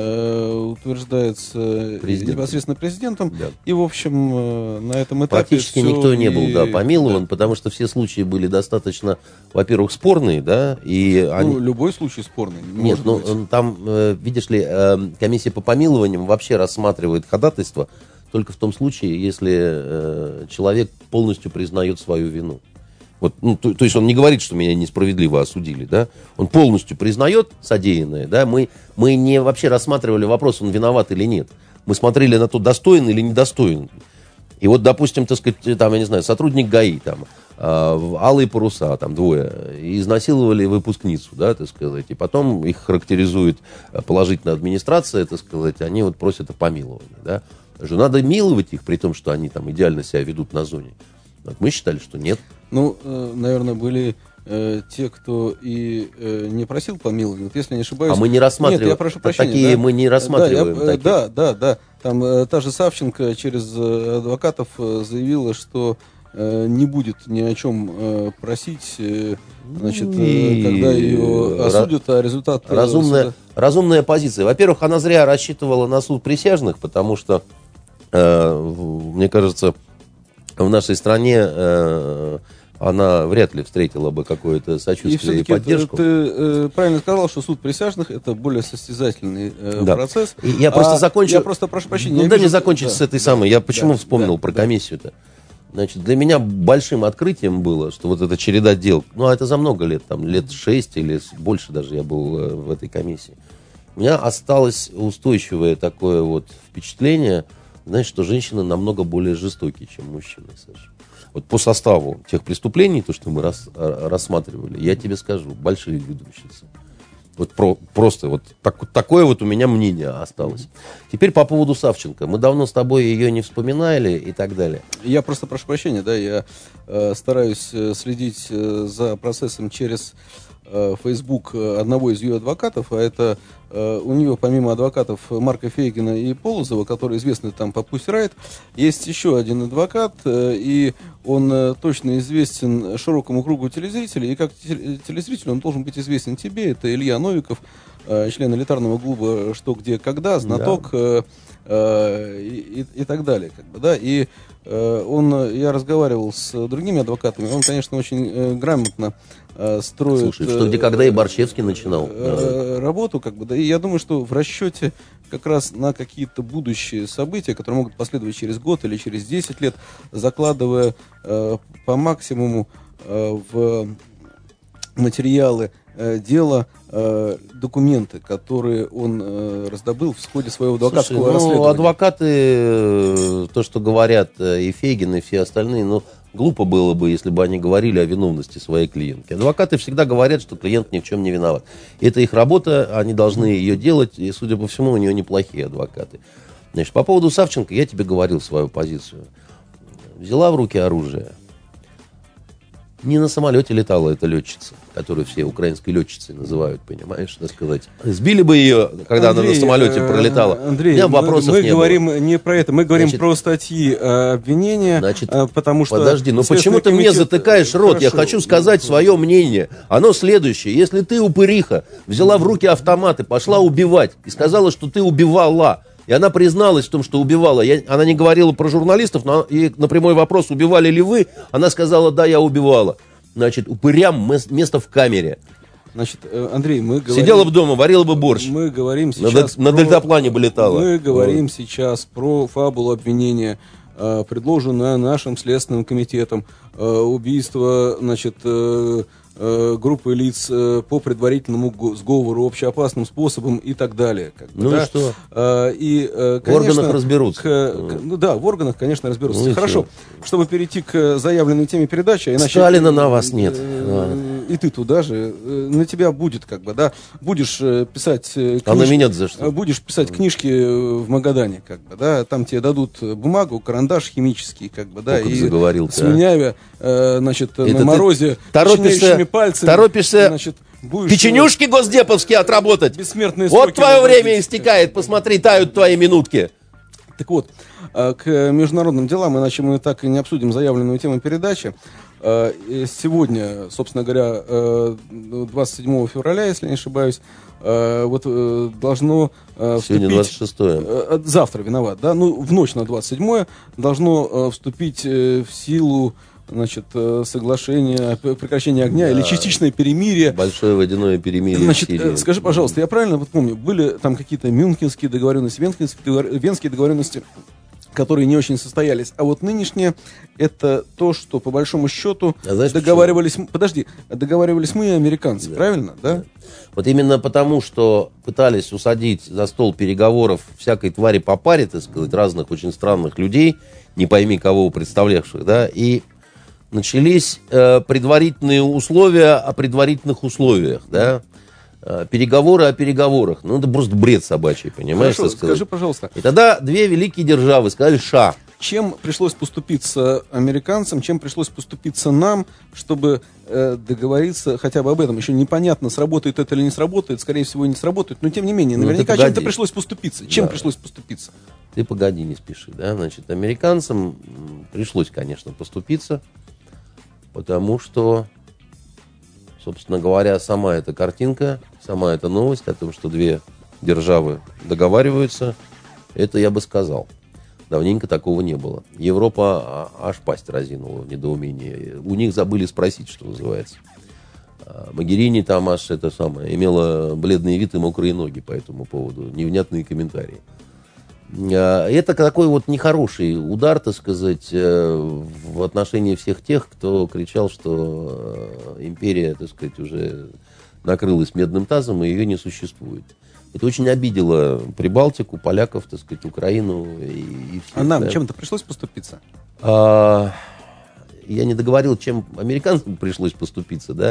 утверждается непосредственно президентом, да. И, в общем, на этом этапе практически никто не был, да, помилован, да. Потому что все случаи были достаточно, во-первых, спорные, да, и они... Ну, любой случай спорный. Нет, ну, там, видишь ли, комиссия по помилованиям вообще рассматривает ходатайство только в том случае, если человек полностью признает свою вину. Вот, ну, то есть он не говорит, что меня несправедливо осудили, да? Он полностью признает содеянное, да? Мы не вообще рассматривали вопрос, он виноват или нет. Мы смотрели на то, достоин или недостоин. И вот, допустим, так сказать, там, я не знаю, сотрудник ГАИ, там, алые паруса, там, двое, изнасиловали выпускницу, да, так сказать, и потом их характеризует положительная администрация, так сказать, они вот просят о помиловании, да? Же надо миловать их, при том, что они там идеально себя ведут на зоне. Вот мы считали, что нет. Ну, наверное, были те, кто и не просил помилования. Вот если не ошибаюсь... А мы не рассматриваем. Нет, я прошу прощения. Такие да? Мы не рассматриваем. Да. Там та же Савченко через адвокатов заявила, что не будет ни о чем просить, значит, когда ее осудят, а результат... Разумная позиция. Во-первых, она зря рассчитывала на суд присяжных, потому что, мне кажется, в нашей стране она вряд ли встретила бы какое-то сочувствие и поддержку. Ты правильно сказал, что суд присяжных это более состязательный процесс. И я просто закончу. Я просто прошу прощения. Ну, дай мне закончить с этой самой. Я почему вспомнил про комиссию-то? Значит, для меня большим открытием было, что вот эта череда дел, ну, это за много лет, там, лет 6 или больше даже я был в этой комиссии. У меня осталось устойчивое такое вот впечатление, знаешь, что женщины намного более жестокие, чем мужчины, Саша. Вот по составу тех преступлений, то, что мы рассматривали, я тебе скажу, большие выдумщицы. Вот просто вот такое вот у меня мнение осталось. Теперь по поводу Савченко. Мы давно с тобой ее не вспоминали и так далее. Я просто прошу прощения, да, я стараюсь следить за процессом через Facebook одного из ее адвокатов, а это у нее помимо адвокатов Марка Фейгина и Полозова, которые известны там по Pussy Riot, есть еще один адвокат, и он точно известен широкому кругу телезрителей, и как телезритель он должен быть известен тебе, это Илья Новиков, член элитарного клуба «Что, где, когда», знаток, да. И так далее, как бы, да, и я разговаривал с другими адвокатами, он, конечно, очень грамотно строит... Слушай, «Что, где, когда» и Борщевский начинал. Работу, как бы, да, и я думаю, что в расчете как раз на какие-то будущие события, которые могут последовать через год или через 10 лет, закладывая по максимуму в материалы дела, документы, которые он раздобыл в ходе своего адвокатского расследования. Адвокаты, то, что говорят и Фейгин, и все остальные, глупо было бы, если бы они говорили о виновности своей клиентки. Адвокаты всегда говорят, что клиент ни в чем не виноват. Это их работа, они должны ее делать, и, судя по всему, у нее неплохие адвокаты. Значит, по поводу Савченко я тебе говорил свою позицию. Взяла в руки оружие. Не на самолете летала эта летчица, которую все украинской летчицей называют, понимаешь, так сказать. Сбили бы ее, когда она на самолете пролетала. Андрей, у меня вопросов мы не говорим было. не про это, мы говорим про статьи обвинения, потому что... Подожди, почему ты мне затыкаешь рот? Я хочу сказать свое мнение. Оно следующее. Если ты, упыриха, взяла в руки автомат и пошла убивать, и сказала, что ты убивала, и она призналась в том, что убивала. Она не говорила про журналистов, но и на прямой вопрос, убивали ли вы, она сказала, да, я убивала. Значит, упырям место в камере. Значит, Андрей, мы говорим... Сидела бы дома, варила бы борщ. Мы говорим сейчас на дельтаплане бы летала. Мы говорим сейчас про фабулу обвинения, предложенную нашим Следственным комитетом. Убийство, значит... группы лиц по предварительному сговору, общеопасным способом и так далее. И что? И, конечно, в органах разберутся. В органах, конечно, разберутся. Хорошо, чтобы перейти к заявленной теме передачи. Иначе, Сталина на вас нет. И ты туда же. На тебя будет, будешь писать книжки. А на меня за что? Будешь писать книжки в Магадане, там тебе дадут бумагу, карандаш химический, и слюнявя, на морозе, торопишься печенюшки госдеповские отработать. Бессмертные вот твое время истекает, посмотри, тают твои минутки. Так вот, к международным делам, иначе мы так и не обсудим заявленную тему передачи. Сегодня, собственно говоря, 27 февраля, если не ошибаюсь, должно сегодня 26-е. Завтра, виноват, в ночь на 27-е должно вступить в силу соглашение о прекращении огня или частичное перемирие. Большое водяное перемирие в Сирии. Скажи, пожалуйста, я правильно помню, были там какие-то мюнхенские договоренности, венские договоренности, которые не очень состоялись. А вот нынешнее это то, что по большому счету договаривались мы и американцы, правильно? Да? Вот именно потому, что пытались усадить за стол переговоров всякой твари по паре, так сказать, разных очень странных людей, не пойми кого представлявших, и начались предварительные условия о предварительных условиях, переговоры о переговорах. Это просто бред собачий, понимаешь? Хорошо, скажи, пожалуйста. И тогда две великие державы сказали «ша». Чем пришлось поступиться американцам, чем пришлось поступиться нам, чтобы договориться хотя бы об этом? Еще непонятно, сработает это или не сработает, скорее всего, не сработает, но тем не менее, наверняка чем-то пришлось поступиться. Чем пришлось поступиться? Ты погоди, не спеши, американцам пришлось, конечно, поступиться, потому что, собственно говоря, сама эта картинка, сама эта новость о том, что две державы договариваются, это я бы сказал. Давненько такого не было. Европа аж пасть разинула в недоумении. У них забыли спросить, что называется. Могерини там аж имела бледный вид и мокрые ноги по этому поводу. Невнятные комментарии. Это такой нехороший удар, так сказать, в отношении всех тех, кто кричал, что империя, так сказать, уже накрылась медным тазом, и ее не существует. Это очень обидело Прибалтику, поляков, так сказать, Украину и всех. А нам чем-то пришлось поступиться? Я не договорил, чем американцам пришлось поступиться,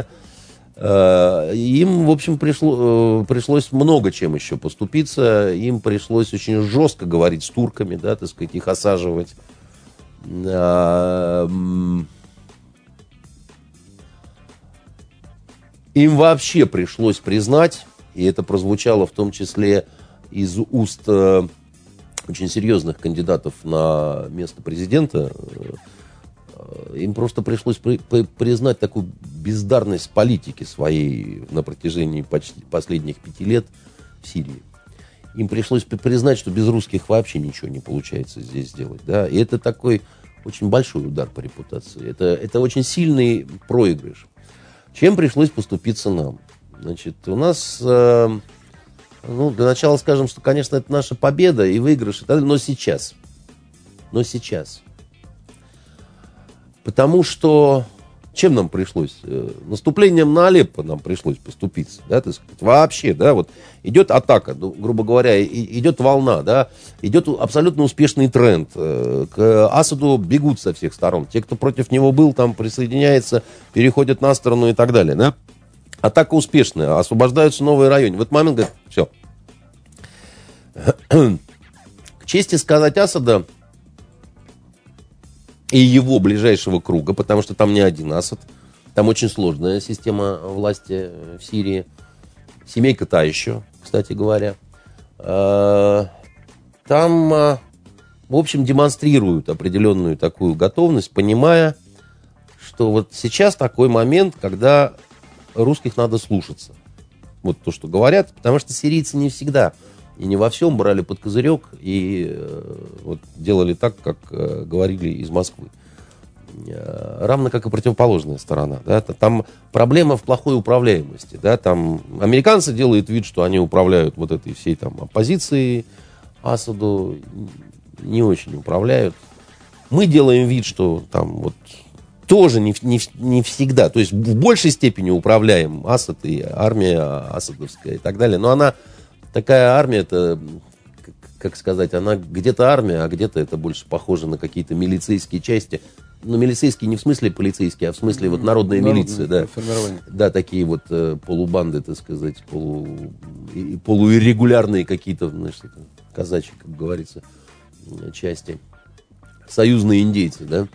Им, в общем, пришлось много чем еще поступиться. Им пришлось очень жестко говорить с турками, так сказать, их осаживать. Им вообще пришлось признать, и это прозвучало в том числе из уст очень серьезных кандидатов на место президента, им просто пришлось признать такую бездарность политики своей на протяжении почти последних 5 лет в Сирии. Им пришлось признать, что без русских вообще ничего не получается здесь сделать. И это такой очень большой удар по репутации. Это очень сильный проигрыш. Чем пришлось поступиться нам? Значит, у нас, для начала скажем, что, конечно, это наша победа и выигрыш, но сейчас. Потому что чем нам пришлось? Наступлением на Алеппо нам пришлось поступиться, да, так сказать. Вообще, да, вот идет атака, ну, грубо говоря, идет волна, да, идет абсолютно успешный тренд. К Асаду бегут со всех сторон. Те, кто против него был, там присоединяется, переходят на сторону и так далее, да. Атака успешная, освобождаются новые районы. В этот момент говорят, все. К чести сказать Асада и его ближайшего круга, потому что там не один Асад, там очень сложная система власти в Сирии. Семейка та еще, кстати говоря. Там, в общем, демонстрируют определенную такую готовность, понимая, что вот сейчас такой момент, когда русских надо слушаться. Вот то, что говорят, потому что сирийцы не всегда и не во всем брали под козырек и вот делали так, как говорили из Москвы. Равно как и противоположная сторона. Да? Там проблема в плохой управляемости. Да? Там американцы делают вид, что они управляют вот этой всей там оппозицией Асаду, не очень управляют. Мы делаем вид, что там вот тоже не всегда, то есть в большей степени управляем Асад и армия асадовская и так далее. Но она, такая армия, это, как сказать, она где-то армия, а где-то это больше похоже на какие-то милицейские части. Ну, милицейские не в смысле полицейские, а в смысле вот народная милиция, да. Да, такие вот полубанды, так сказать, полуиррегулярные какие-то, значит, казачьи, как говорится, части. Союзные индейцы, да.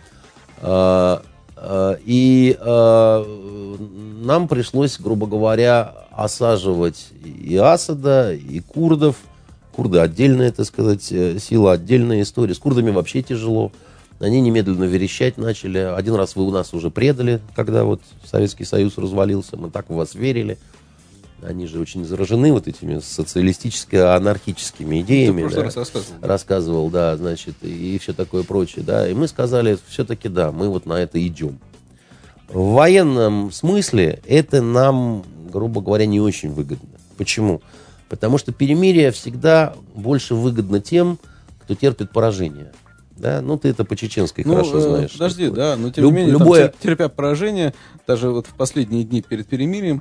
И нам пришлось, грубо говоря, осаживать и Асада, и курдов. Курды отдельная, так сказать, сила, отдельная история. С курдами вообще тяжело. Они немедленно верещать начали. Один раз вы у нас уже предали, когда вот Советский Союз развалился. Мы так в вас верили. Они же очень заражены вот этими социалистическо-анархическими идеями. Ты в прошлый раз рассказывал, да, значит, и все такое прочее, да. И мы сказали, все-таки да, мы вот на это идем. В военном смысле это нам, грубо говоря, не очень выгодно. Почему? Потому что перемирие всегда больше выгодно тем, кто терпит поражение. Да? Ну, ты это по-чеченской хорошо знаешь. Подожди, да, но тем не менее, любое... терпя поражение, даже вот в последние дни перед перемирием,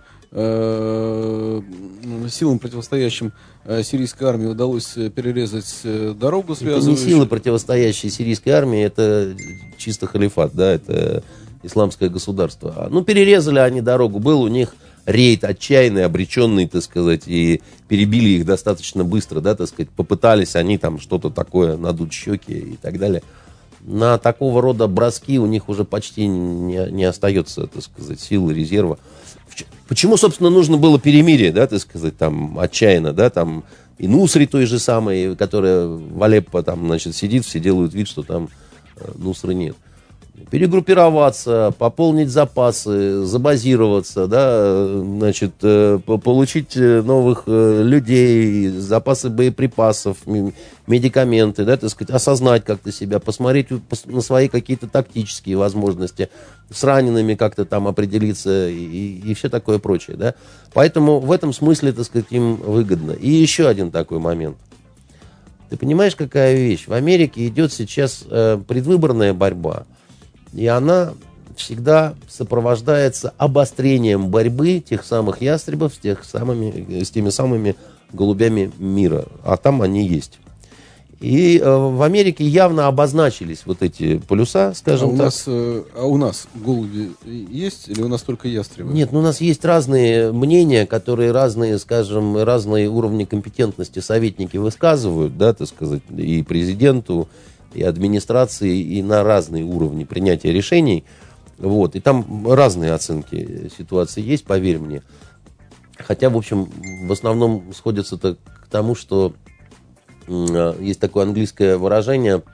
силам, противостоящим сирийской армии, удалось перерезать дорогу, связывающую... Это не силы, противостоящие сирийской армии, это чисто халифат, да, это исламское государство. Ну, перерезали они дорогу, был у них рейд отчаянный, обреченный, так сказать, и перебили их достаточно быстро, да, так сказать, попытались они там что-то такое надуть щеки и так далее. На такого рода броски у них уже почти не остается, так сказать, силы, резерва. Почему, собственно, нужно было перемирие, да, так сказать, там, отчаянно, да, там, и Нусри той же самой, которая в Алеппо, там, значит, сидит, все делают вид, что там Нусры нет. Перегруппироваться, пополнить запасы, забазироваться, да, значит, получить новых людей, запасы боеприпасов, медикаменты, да, так сказать, осознать как-то себя, посмотреть на свои какие-то тактические возможности, с ранеными как-то там определиться и все такое прочее, да. Поэтому в этом смысле, так сказать, им выгодно. И еще один такой момент. Ты понимаешь, какая вещь? В Америке идет сейчас предвыборная борьба. И она всегда сопровождается обострением борьбы тех самых ястребов с теми самыми голубями мира. А там они есть. И в Америке явно обозначились вот эти полюса, скажем так. У нас голуби есть или у нас только ястребы? Нет, ну, у нас есть разные мнения, которые разные, скажем, разные уровни компетентности советники высказывают, да, так сказать, и президенту, и администрации, и на разные уровни принятия решений. Вот. И там разные оценки ситуации есть, поверь мне. Хотя, в общем, в основном сходятся-то к тому, что есть такое английское выражение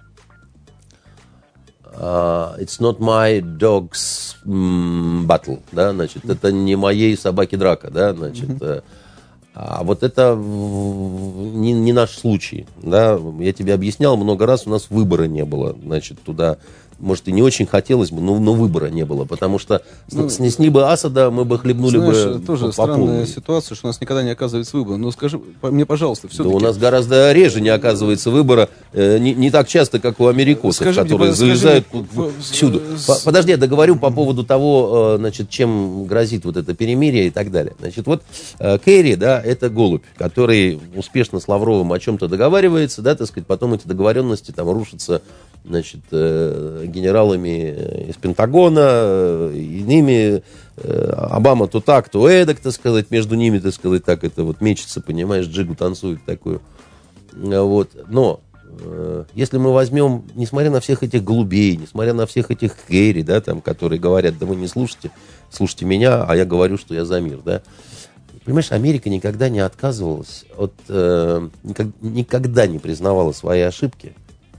«It's not my dog's battle», да, значит, это не моей собаки драка, да, значит, а вот это не наш случай, да, я тебе объяснял много раз, у нас выбора не было, значит, туда может, и не очень хотелось бы, но выбора не было, потому что снесли бы Асада, мы бы хлебнули бы тоже странная ситуация, что у нас никогда не оказывается выбора. Но скажи мне, пожалуйста, все-таки... Да у нас гораздо реже не оказывается выбора, не так часто, как у америкосов, которые залезают всюду. Подожди, я договорю по поводу того, значит, чем грозит вот это перемирие и так далее. Значит, вот Керри, да, это голубь, который успешно с Лавровым о чем-то договаривается, да, так сказать, потом эти договоренности там рушатся, значит, генералами из Пентагона, иными. Обама то так, то эдак, так сказать, между ними, так сказать, так это вот мечется, понимаешь, джигу танцует такую. Вот. Но если мы возьмем, несмотря на всех этих голубей, несмотря на всех этих Керри, да, там, которые говорят, да вы не слушайте, слушайте меня, а я говорю, что я за мир, да. Понимаешь, Америка никогда не отказывалась никогда не признавала свои ошибки.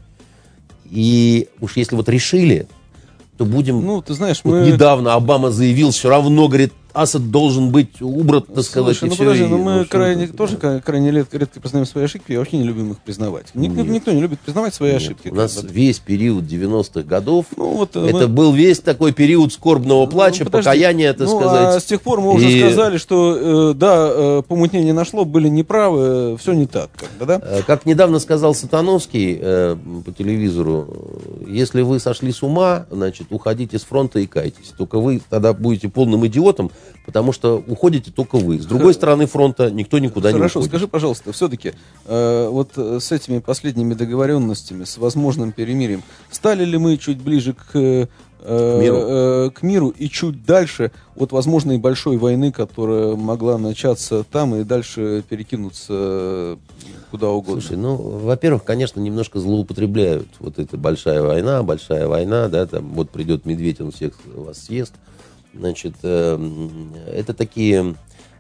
И уж если вот решили, то будем... Ну, ты знаешь, недавно Обама заявил, все равно, говорит, Асад должен быть убран, так сказать, и все. Подожди, мы крайне редко признаем свои ошибки, и вообще не любим их признавать. Никто не любит признавать свои ошибки. У нас весь период 90-х годов, это был весь такой период скорбного плача, покаяния, так сказать. А с тех пор мы уже сказали, что, помутнение нашло, были неправы, все не так. Да? Как недавно сказал Сатановский по телевизору, если вы сошли с ума, значит, уходите с фронта и кайтесь. Только вы тогда будете полным идиотом, потому что уходите только вы. С другой стороны фронта никто никуда не уходит. Хорошо, скажи, пожалуйста, все-таки вот с этими последними договоренностями, с возможным перемирием, стали ли мы чуть ближе к миру и чуть дальше от возможной большой войны, которая могла начаться там и дальше перекинуться куда угодно? Слушай, во-первых, конечно, немножко злоупотребляют. Вот эта большая война, да, там вот придет медведь, он всех вас съест. Значит, это такие...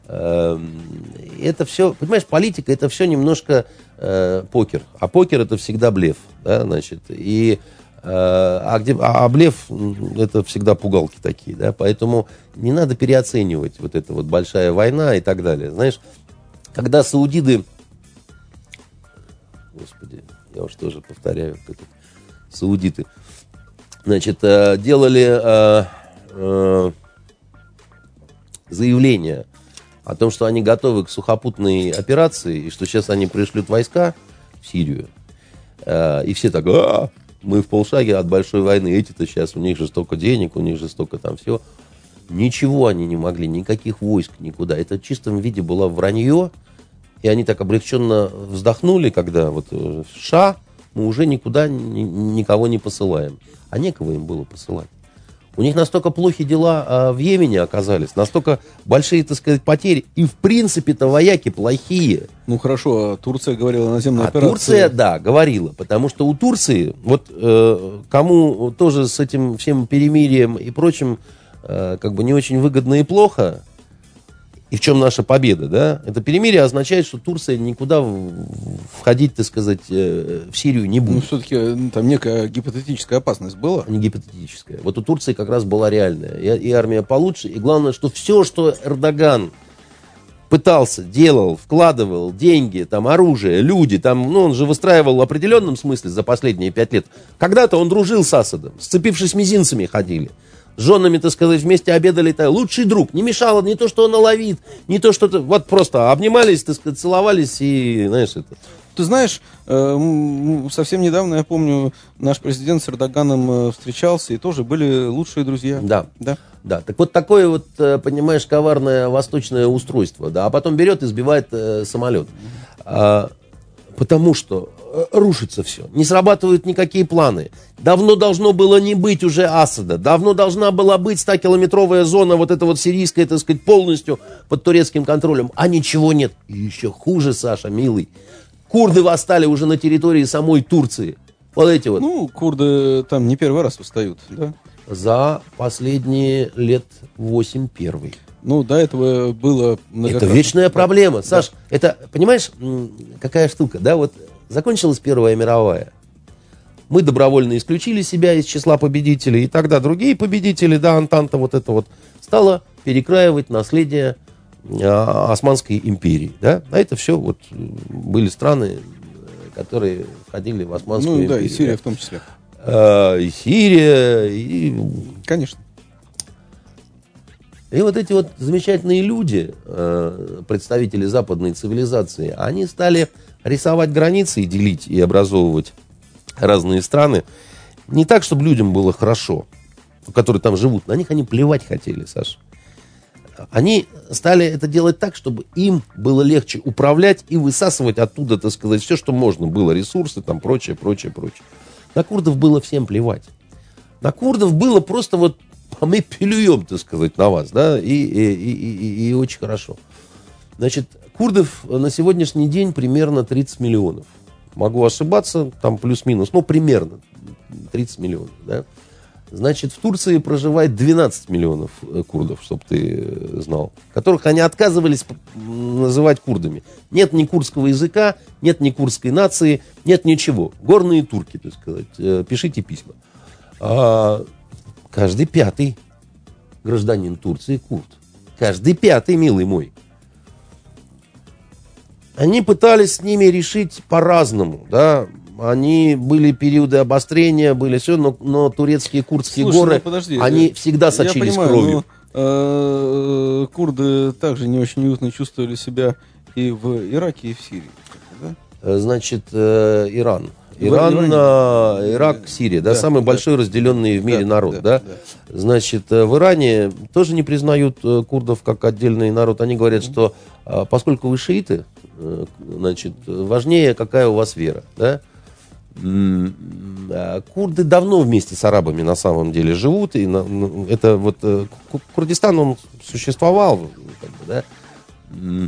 это все, понимаешь, политика, это все немножко покер. А покер это всегда блеф, да, значит, а блеф это всегда пугалки такие, да, поэтому не надо переоценивать вот это вот большая война и так далее. Знаешь, когда саудиды, господи, я уж тоже повторяю, саудиты, значит, делали заявление о том, что они готовы к сухопутной операции, и что сейчас они пришлют войска в Сирию. И все так, мы в полшаге от большой войны, эти-то сейчас, у них же столько денег, у них же столько там всего. Ничего они не могли, никаких войск никуда. Это в чистом виде было вранье, и они так облегченно вздохнули, когда вот США мы уже никуда никого не посылаем. А некого им было посылать. У них настолько плохи дела в Йемене оказались, настолько большие, так сказать, потери. И, в принципе-то, вояки плохие. Ну, хорошо, Турция говорила о наземной операции. Турция, да, говорила. Потому что у Турции, вот кому тоже с этим всем перемирием и прочим, как бы не очень выгодно и плохо, и в чем наша победа, да? Это перемирие означает, что Турция никуда входить, так сказать, в Сирию не будет. Ну, все-таки там некая гипотетическая опасность была. Не гипотетическая. Вот у Турции как раз была реальная. И армия получше. И главное, что все, что Эрдоган пытался, делал, вкладывал деньги, там, оружие, люди, там, он же выстраивал в определенном смысле за последние 5 лет. Когда-то он дружил с Асадом, сцепившись мизинцами ходили. С женами, так сказать, вместе обедали. Лучший друг. Не мешало не то, что он наловит, не то, что... Вот просто обнимались, так сказать, целовались и, знаешь, это... Ты знаешь, совсем недавно, я помню, наш президент с Эрдоганом встречался, и тоже были лучшие друзья. Да. Так вот такое вот, понимаешь, коварное восточное устройство, да, а потом берет и сбивает самолет. Потому что рушится все. Не срабатывают никакие планы. Давно должно было не быть уже Асада. Давно должна была быть 100-километровая зона, вот эта вот сирийская, так сказать, полностью под турецким контролем. А ничего нет. И еще хуже, Саша, милый. Курды восстали уже на территории самой Турции. Вот эти вот. Ну, курды там не первый раз восстают, да? За последние лет 8 первый. Ну, до этого было многократно. Это вечная проблема. Саш, это, понимаешь, какая штука, да, вот закончилась Первая мировая. Мы добровольно исключили себя из числа победителей, и тогда другие победители, да, Антанта вот это вот, стала перекраивать наследие Османской империи, да. А это все вот были страны, которые входили в Османскую империю. Ну, да, и Сирия в том числе. и Сирия, и... Конечно. И вот эти вот замечательные люди, представители западной цивилизации, они стали рисовать границы и делить, и образовывать разные страны. Не так, чтобы людям было хорошо, которые там живут. На них они плевать хотели, Саша. Они стали это делать так, чтобы им было легче управлять и высасывать оттуда, так сказать, все, что можно было. Ресурсы, там, прочее. На курдов было всем плевать. На курдов было просто вот мы плюем, так сказать, на вас, да, и очень хорошо. Значит, курдов на сегодняшний день примерно 30 миллионов. Могу ошибаться, там плюс-минус, но примерно 30 миллионов, да. Значит, в Турции проживает 12 миллионов курдов, чтобы ты знал, которых они отказывались называть курдами. Нет ни курдского языка, нет ни курдской нации, нет ничего. Горные турки, так сказать. Пишите письма. Каждый пятый гражданин Турции курд. Каждый пятый, милый мой. Они пытались с ними решить по-разному, да. Они были периоды обострения, были все, но турецкие курдские горы, они всегда сочились кровью. Но, курды также не очень уютно чувствовали себя и в Ираке, и в Сирии. Да? Значит, Иран, Ирак, Сирия, да, самый большой разделенный в мире народ, да. Значит, в Иране тоже не признают курдов как отдельный народ. Они говорят, что поскольку вы шииты, значит, важнее, какая у вас вера, да. Курды давно вместе с арабами на самом деле живут, и это вот Курдистан, он существовал, как бы, да.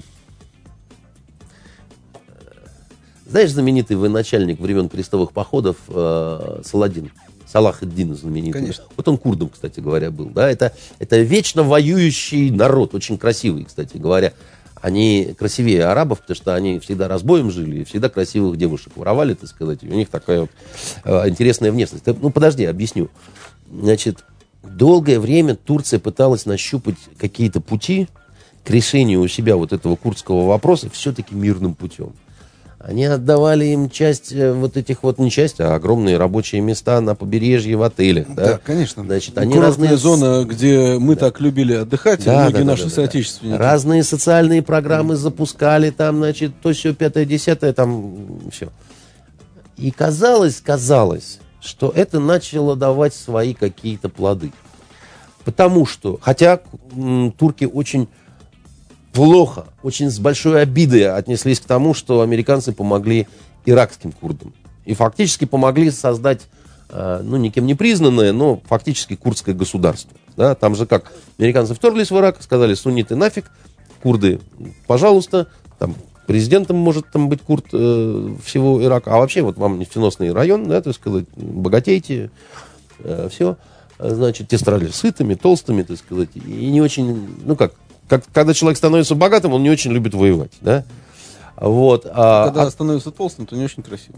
Знаешь, знаменитый военачальник времен крестовых походов Саладин, Салах ад-Дин знаменитый. Конечно. Вот он курдом, кстати говоря, был. Да? Это вечно воюющий народ, очень красивый, кстати говоря. Они красивее арабов, потому что они всегда разбоем жили, и всегда красивых девушек воровали, так сказать. И у них такая вот интересная внешность. Ну, подожди, объясню. Значит, долгое время Турция пыталась нащупать какие-то пути к решению у себя вот этого курдского вопроса все-таки мирным путем. Они отдавали им часть вот этих вот, не часть, а огромные рабочие места на побережье в отелях. Да, да, конечно. Значит, они разные зоны, где мы так любили отдыхать, да, многие наши соотечественники. Разные социальные программы запускали там, значит, то все, 5-10, там все. И казалось, что это начало давать свои какие-то плоды. Потому что, хотя турки очень плохо, очень с большой обидой отнеслись к тому, что американцы помогли иракским курдам. И фактически помогли создать, ну, никем не признанное, но фактически курдское государство. Да? Там же как, американцы вторглись в Ирак, сказали, сунниты нафиг, курды, пожалуйста, там, президентом может там быть курд всего Ирака, а вообще вот вам нефтеносный район, да, так сказать, богатейте, все. Значит, те стали сытыми, толстыми, так сказать, и не очень, ну как, когда человек становится богатым, он не очень любит воевать, да? Вот. Когда становится толстым, то не очень красиво.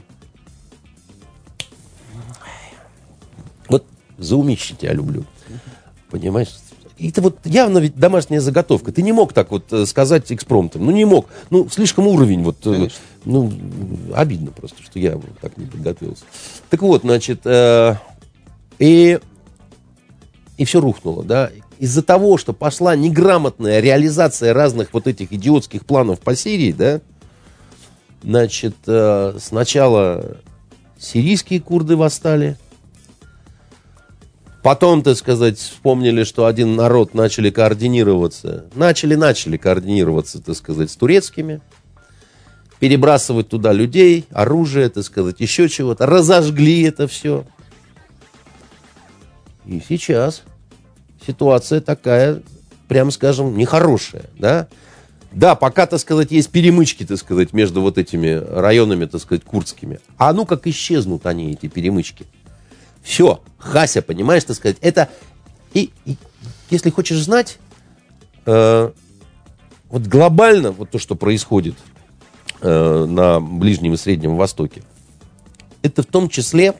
Вот за умище тебя люблю. Понимаешь? Это вот явно ведь домашняя заготовка. Ты не мог так вот сказать экспромтом. Ну, не мог. Ну, слишком уровень вот... Конечно. Ну, обидно просто, что я вот так не подготовился. Так вот, значит, и все рухнуло, да? Из-за того, что пошла неграмотная реализация разных вот этих идиотских планов по Сирии, да, значит, сначала сирийские курды восстали, потом, так сказать, вспомнили, что один народ начали координироваться, так сказать, с турецкими, перебрасывать туда людей, оружие, так сказать, еще чего-то, разожгли это все. И сейчас ситуация такая, прямо скажем, нехорошая, да? Да, пока, так сказать, есть перемычки, так сказать, между вот этими районами, так сказать, курдскими. А ну как исчезнут они, эти перемычки. Все, Хася, понимаешь, так сказать, это... И если хочешь знать, вот глобально вот то, что происходит на Ближнем и Среднем Востоке, это в том числе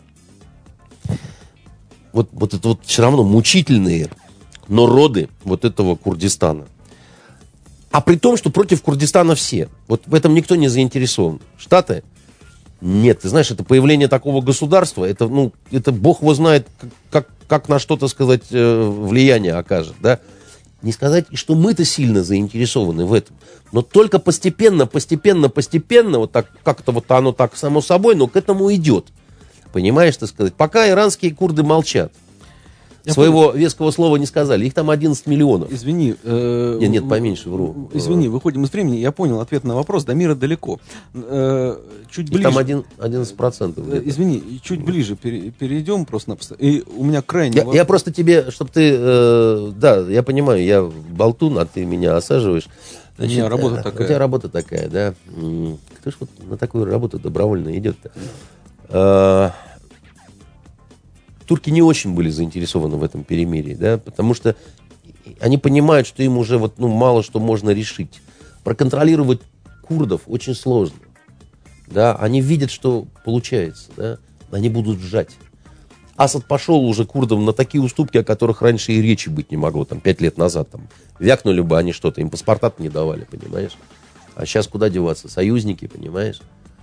вот это вот все равно мучительные народы вот этого Курдистана. А при том, что против Курдистана все. Вот в этом никто не заинтересован. Штаты, Нет, ты знаешь, это появление такого государства, это бог его знает, как на что-то сказать влияние окажет, да. Не сказать, что мы-то сильно заинтересованы в этом, но только постепенно, вот так, как-то вот оно так само собой, но к этому идет. Понимаешь, так сказать, пока иранские курды молчат. Своего веского слова не сказали. Их там 11 миллионов. Извини. Нет, поменьше, вру. Извини, выходим из времени. Я понял ответ на вопрос. До мира далеко. Чуть ближе. Там 11%. Извини, чуть ближе перейдем просто-напросто. И у меня крайне... Я просто тебе, чтобы ты... да, я понимаю, я болтун, а ты меня осаживаешь. Значит, у меня работа такая. У тебя работа такая, да. Кто ж вот на такую работу добровольно идет-то? Турки не очень были заинтересованы в этом перемирии, да, потому что они понимают, что им уже мало что можно решить. Проконтролировать курдов очень сложно. Да, они видят, что получается, да, они будут сжать. Асад пошел уже курдам на такие уступки, о которых раньше и речи быть не могло, 5 лет назад. Вякнули бы они что-то, им паспорта-то не давали, понимаешь? А сейчас куда деваться? Союзники, понимаешь?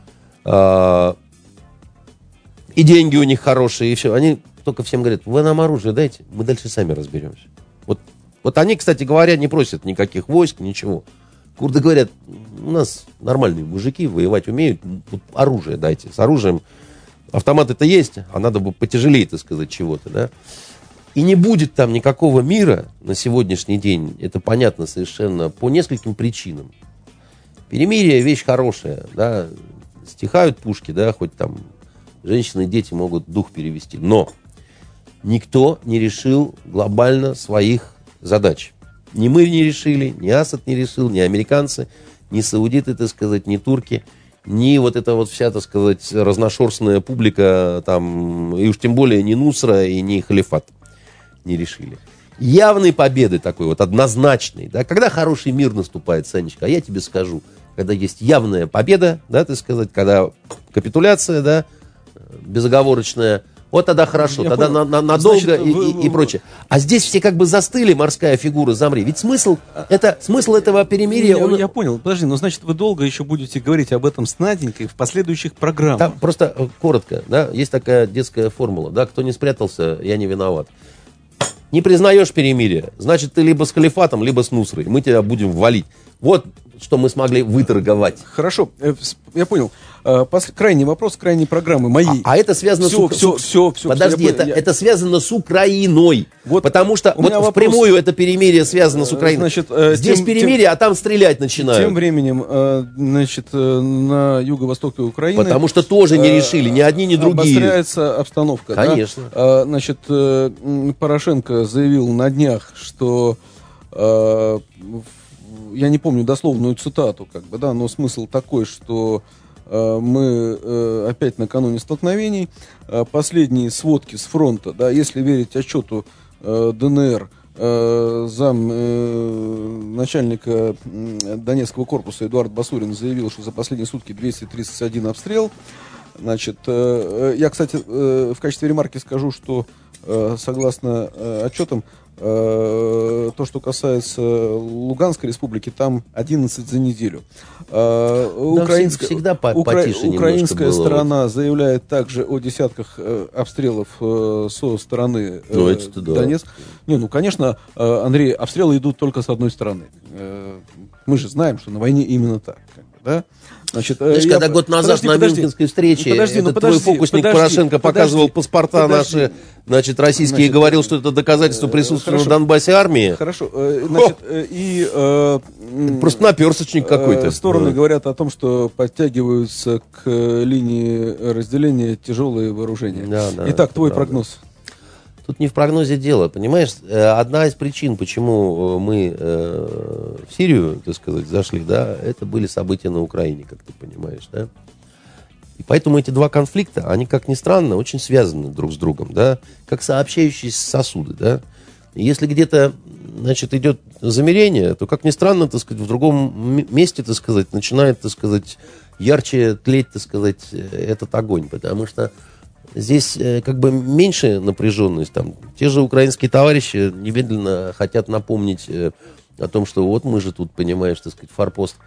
И деньги у них хорошие, и все. Они только всем говорят, вы нам оружие дайте, мы дальше сами разберемся. Вот они, кстати говоря, не просят никаких войск, ничего. Курды говорят, у нас нормальные мужики, воевать умеют, оружие дайте. С оружием автоматы-то есть, а надо бы потяжелее, так сказать, чего-то, да. И не будет там никакого мира на сегодняшний день, это понятно совершенно, по нескольким причинам. Перемирие — вещь хорошая, да, стихают пушки, да, хоть там женщины и дети могут дух перевести, но никто не решил глобально своих задач. Ни мы не решили, ни Асад не решил, ни американцы, ни саудиты, так сказать, ни турки, ни вот эта вот вся, так сказать, разношерстная публика, там, и уж тем более ни Нусра и ни Халифат не решили. Явной победы такой вот, однозначной, да, когда хороший мир наступает, Санечка, а я тебе скажу, когда есть явная победа, да, так сказать, когда капитуляция, да, безоговорочная, вот тогда хорошо, тогда надолго и прочее. А здесь все как бы застыли, морская фигура, замри. Ведь смысл этого перемирия... Я понял, подожди, но значит вы долго еще будете говорить об этом с Наденькой в последующих программах. Там просто коротко, да, есть такая детская формула, да, кто не спрятался, я не виноват. Не признаешь перемирие, значит ты либо с халифатом, либо с Нусрой, мы тебя будем валить. Вот что мы смогли выторговать. Хорошо, я понял. Крайний вопрос, крайней программы моей. А это связано все. Подожди, это связано с Украиной. Вот, потому что вот впрямую это перемирие связано с Украиной. Значит, здесь перемирие, а там стрелять начинают. Тем временем, значит, на юго-востоке Украины... Потому что тоже не решили, ни одни, ни другие. Обостряется обстановка. Конечно. Да? Значит, Порошенко заявил на днях, что... Я не помню дословную цитату, как бы, да, но смысл такой, что мы опять накануне столкновений. Последние сводки с фронта, да, если верить отчету ДНР, начальника Донецкого корпуса Эдуард Басурин заявил, что за последние сутки 231 обстрел. Значит, я, кстати, в качестве ремарки скажу, что согласно отчетам, то, что касается Луганской республики, там 11 за неделю. Украинская сторона заявляет также о десятках обстрелов со стороны Донецка. Не, ну, конечно, Андрей, обстрелы идут только с одной стороны. Мы же знаем, что на войне именно так. Да? Значит, знаешь, когда год назад на Мюнхенской встрече твой фокусник Порошенко показывал паспорта наши, значит, российские, и говорил, что это доказательство присутствия на Донбассе армии. Хорошо. Значит, просто наперсочник какой-то. Стороны говорят о том, что подтягиваются к линии разделения тяжелые вооружения. Итак, твой прогноз. Тут не в прогнозе дело, понимаешь? Одна из причин, почему мы в Сирию, так сказать, зашли, да, это были события на Украине, как ты понимаешь, да? И поэтому эти два конфликта, они, как ни странно, очень связаны друг с другом, да, как сообщающиеся сосуды, да. И если где-то, значит, идет замерение, то, как ни странно, так сказать, в другом месте, так сказать, начинает, так сказать, ярче тлеть, так сказать, этот огонь, потому что здесь как бы меньше напряженность. Там, те же украинские товарищи немедленно хотят напомнить о том, что вот мы же тут, понимаешь, так сказать, форпост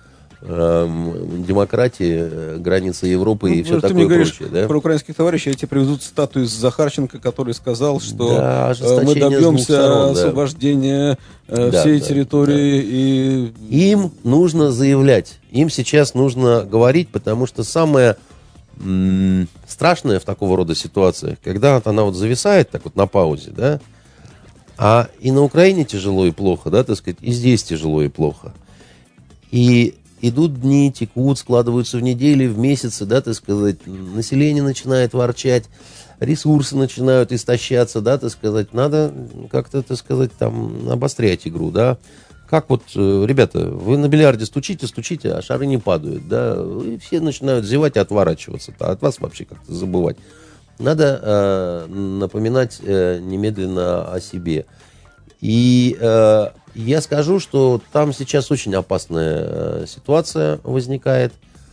демократии, границы Европы и все ты такое мне говоришь прочее. Да? Про украинских товарищей, я тебе приведу цитату из Захарченко, который сказал, что да, мы добьемся сторон, освобождения всей территории. Да. Им нужно заявлять, им сейчас нужно говорить, потому что самое страшное в такого рода ситуациях, когда она вот зависает так вот на паузе, да, а и на Украине тяжело и плохо, да, так сказать, и здесь тяжело и плохо. И идут дни, текут, складываются в недели, в месяцы, да, так сказать, население начинает ворчать, ресурсы начинают истощаться, да, так сказать, надо как-то, так сказать, там, обострять игру, да. Как вот, ребята, вы на бильярде стучите, а шары не падают, да, и все начинают зевать и отворачиваться, а от вас вообще как-то забывать. Надо напоминать немедленно о себе. И я скажу, что там сейчас очень опасная ситуация возникает.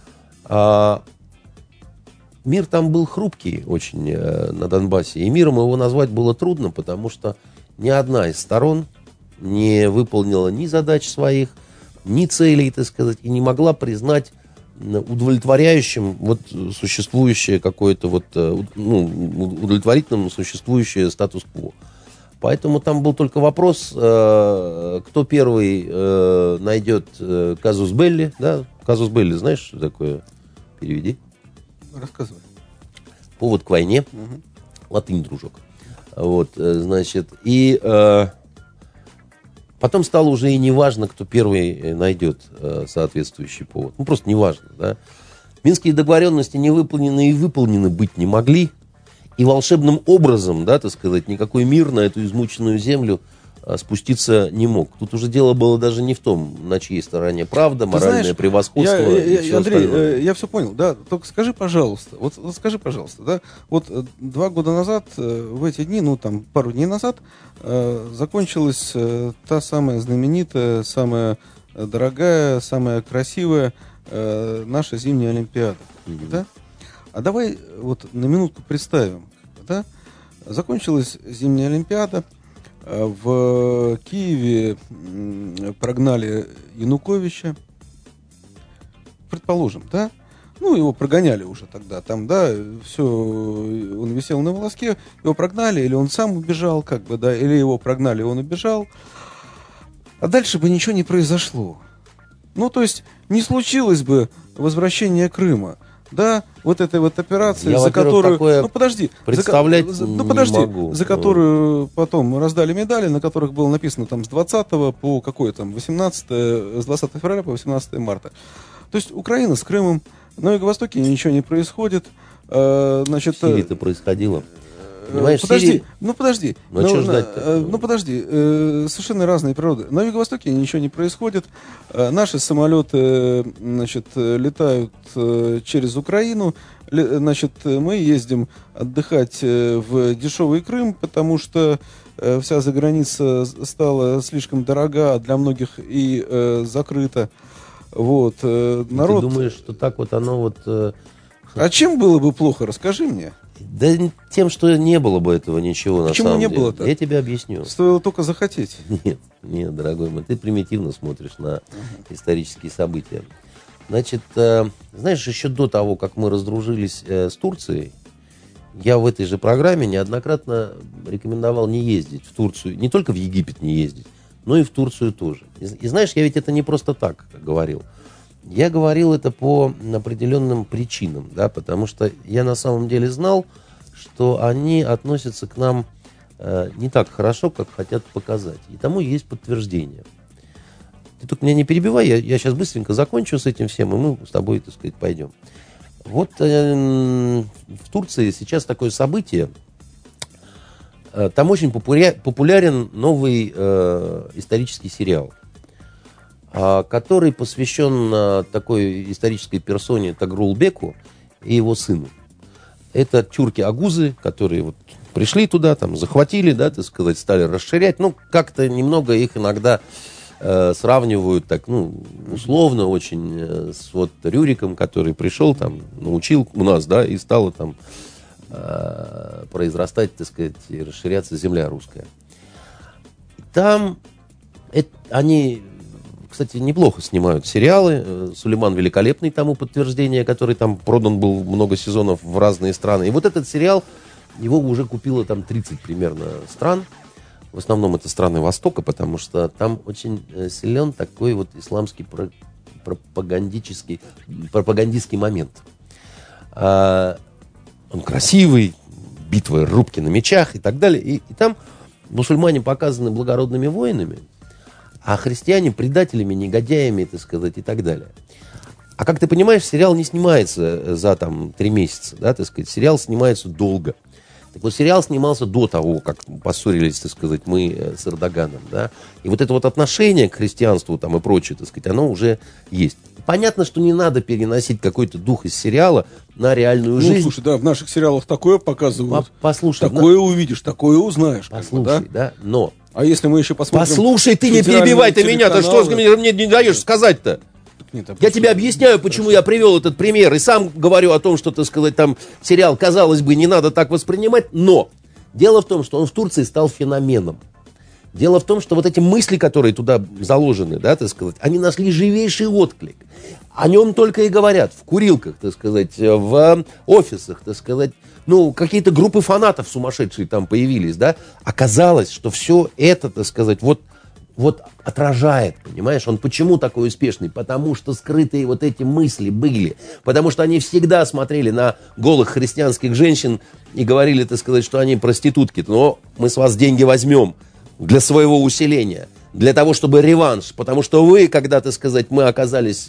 Мир там был хрупкий очень на Донбассе, и миром его назвать было трудно, потому что ни одна из сторон не выполнила ни задач своих, ни целей, так сказать, и не могла удовлетворяющим вот существующее какое-то вот, удовлетворительным существующее статус-кво. Поэтому там был только вопрос, кто первый найдет казус белли, да? Казус белли, знаешь, что такое? Переведи. Рассказывай. Повод к войне. Угу. Латынь, дружок. Вот, значит, и потом стало уже и не важно, кто первый найдет соответствующий повод. Ну, просто не важно, да. Минские договоренности не выполнены и выполнены быть не могли. И волшебным образом, да, так сказать, никакой мир на эту измученную землю спуститься не мог. Тут уже дело было даже не в том, на чьей стороне правда, моральное превосходство. Андрей, я все понял, да. Только скажи, пожалуйста, да, вот 2 года назад, в эти дни, пару дней назад, закончилась та самая знаменитая, самая дорогая, самая красивая наша зимняя Олимпиада, да? А давай вот на минутку представим, да? Закончилась зимняя Олимпиада, в Киеве прогнали Януковича, предположим, да? Ну, его прогоняли уже тогда, там, да, все, он висел на волоске, его прогнали, или он сам убежал, как бы, да, или его прогнали, он убежал, а дальше бы ничего не произошло. Ну, то есть, не случилось бы возвращение Крыма. Да, вот этой вот операции, за которую... представлять не могу. За которую потом раздали медали, на которых было написано там с 20 по какое там, 18, с 20 февраля по 18 марта. То есть Украина с Крымом, на Юго-Востоке ничего не происходит. Значит, в Сирии-то происходило. Понимаешь, подожди. Подожди. Совершенно разные природы. На Юго-Востоке ничего не происходит. Наши самолеты, значит, летают через Украину. Значит, мы ездим отдыхать в дешевый Крым, потому что вся заграница стала слишком дорога, а для многих и закрыта. Вот. Народ... Ты думаешь, что так вот оно вот... А чем было бы плохо? Расскажи мне. Да тем, что не было бы этого ничего. Почему на самом не деле. было-то? Я тебе объясню. Стоило только захотеть. Нет, дорогой мой, ты примитивно смотришь на исторические события. Значит, знаешь, еще до того, как мы раздружились с Турцией, я в этой же программе неоднократно рекомендовал не ездить в Турцию, не только в Египет не ездить, но и в Турцию тоже. И знаешь, я ведь это не просто так говорил. Я говорил это по определенным причинам, да, потому что я на самом деле знал, что они относятся к нам не так хорошо, как хотят показать. И тому есть подтверждение. Ты только меня не перебивай, я сейчас быстренько закончу с этим всем, и мы с тобой, так сказать, пойдем. Вот в Турции сейчас такое событие. Там очень популярен новый исторический сериал, который посвящен такой исторической персоне Тагрулбеку и его сыну. Это тюрки-агузы, которые вот пришли туда, там, захватили, да, так сказать, стали расширять. Ну, как-то немного их иногда сравнивают так, ну, условно очень с вот Рюриком, который пришел, там, научил у нас, да, и стала там произрастать, так сказать, и расширяться земля русская. Там они... кстати, неплохо снимают сериалы. Сулейман великолепный тому подтверждение, который там продан был много сезонов в разные страны. И вот этот сериал, его уже купило там 30 примерно стран. В основном это страны Востока, потому что там очень силен такой вот исламский пропагандистский момент. Он красивый, битвы, рубки на мечах и так далее. И там мусульмане показаны благородными воинами, а христиане предателями, негодяями, так сказать, и так далее. А как ты понимаешь, сериал не снимается за там 3 месяца, да, так сказать, сериал снимается долго. Так вот, сериал снимался до того, как поссорились, так сказать, мы с Эрдоганом, да. И вот это вот отношение к христианству там и прочее, так сказать, оно уже есть. Понятно, что не надо переносить какой-то дух из сериала на реальную жизнь. Слушай, да, в наших сериалах такое показывают. Послушай. Такое увидишь, такое узнаешь. Послушай, да, но... А если мы еще посмотрим... Послушай, ты не перебивай ты меня, ты что мне не даешь сказать-то? Нет, я тебе объясняю, почему я привел этот пример, и сам говорю о том, что, так сказать, там сериал, казалось бы, не надо так воспринимать, но дело в том, что он в Турции стал феноменом. Дело в том, что вот эти мысли, которые туда заложены, да, так сказать, они нашли живейший отклик. О нем только и говорят в курилках, так сказать, в офисах, так сказать, ну, какие-то группы фанатов сумасшедшие там появились, да. Оказалось, что все это, так сказать, вот отражает, понимаешь? Он почему такой успешный? Потому что скрытые вот эти мысли были. Потому что они всегда смотрели на голых христианских женщин и говорили, так сказать, что они проститутки. Но мы с вас деньги возьмем для своего усиления, для того, чтобы реванш. Потому что вы, когда, так сказать, мы оказались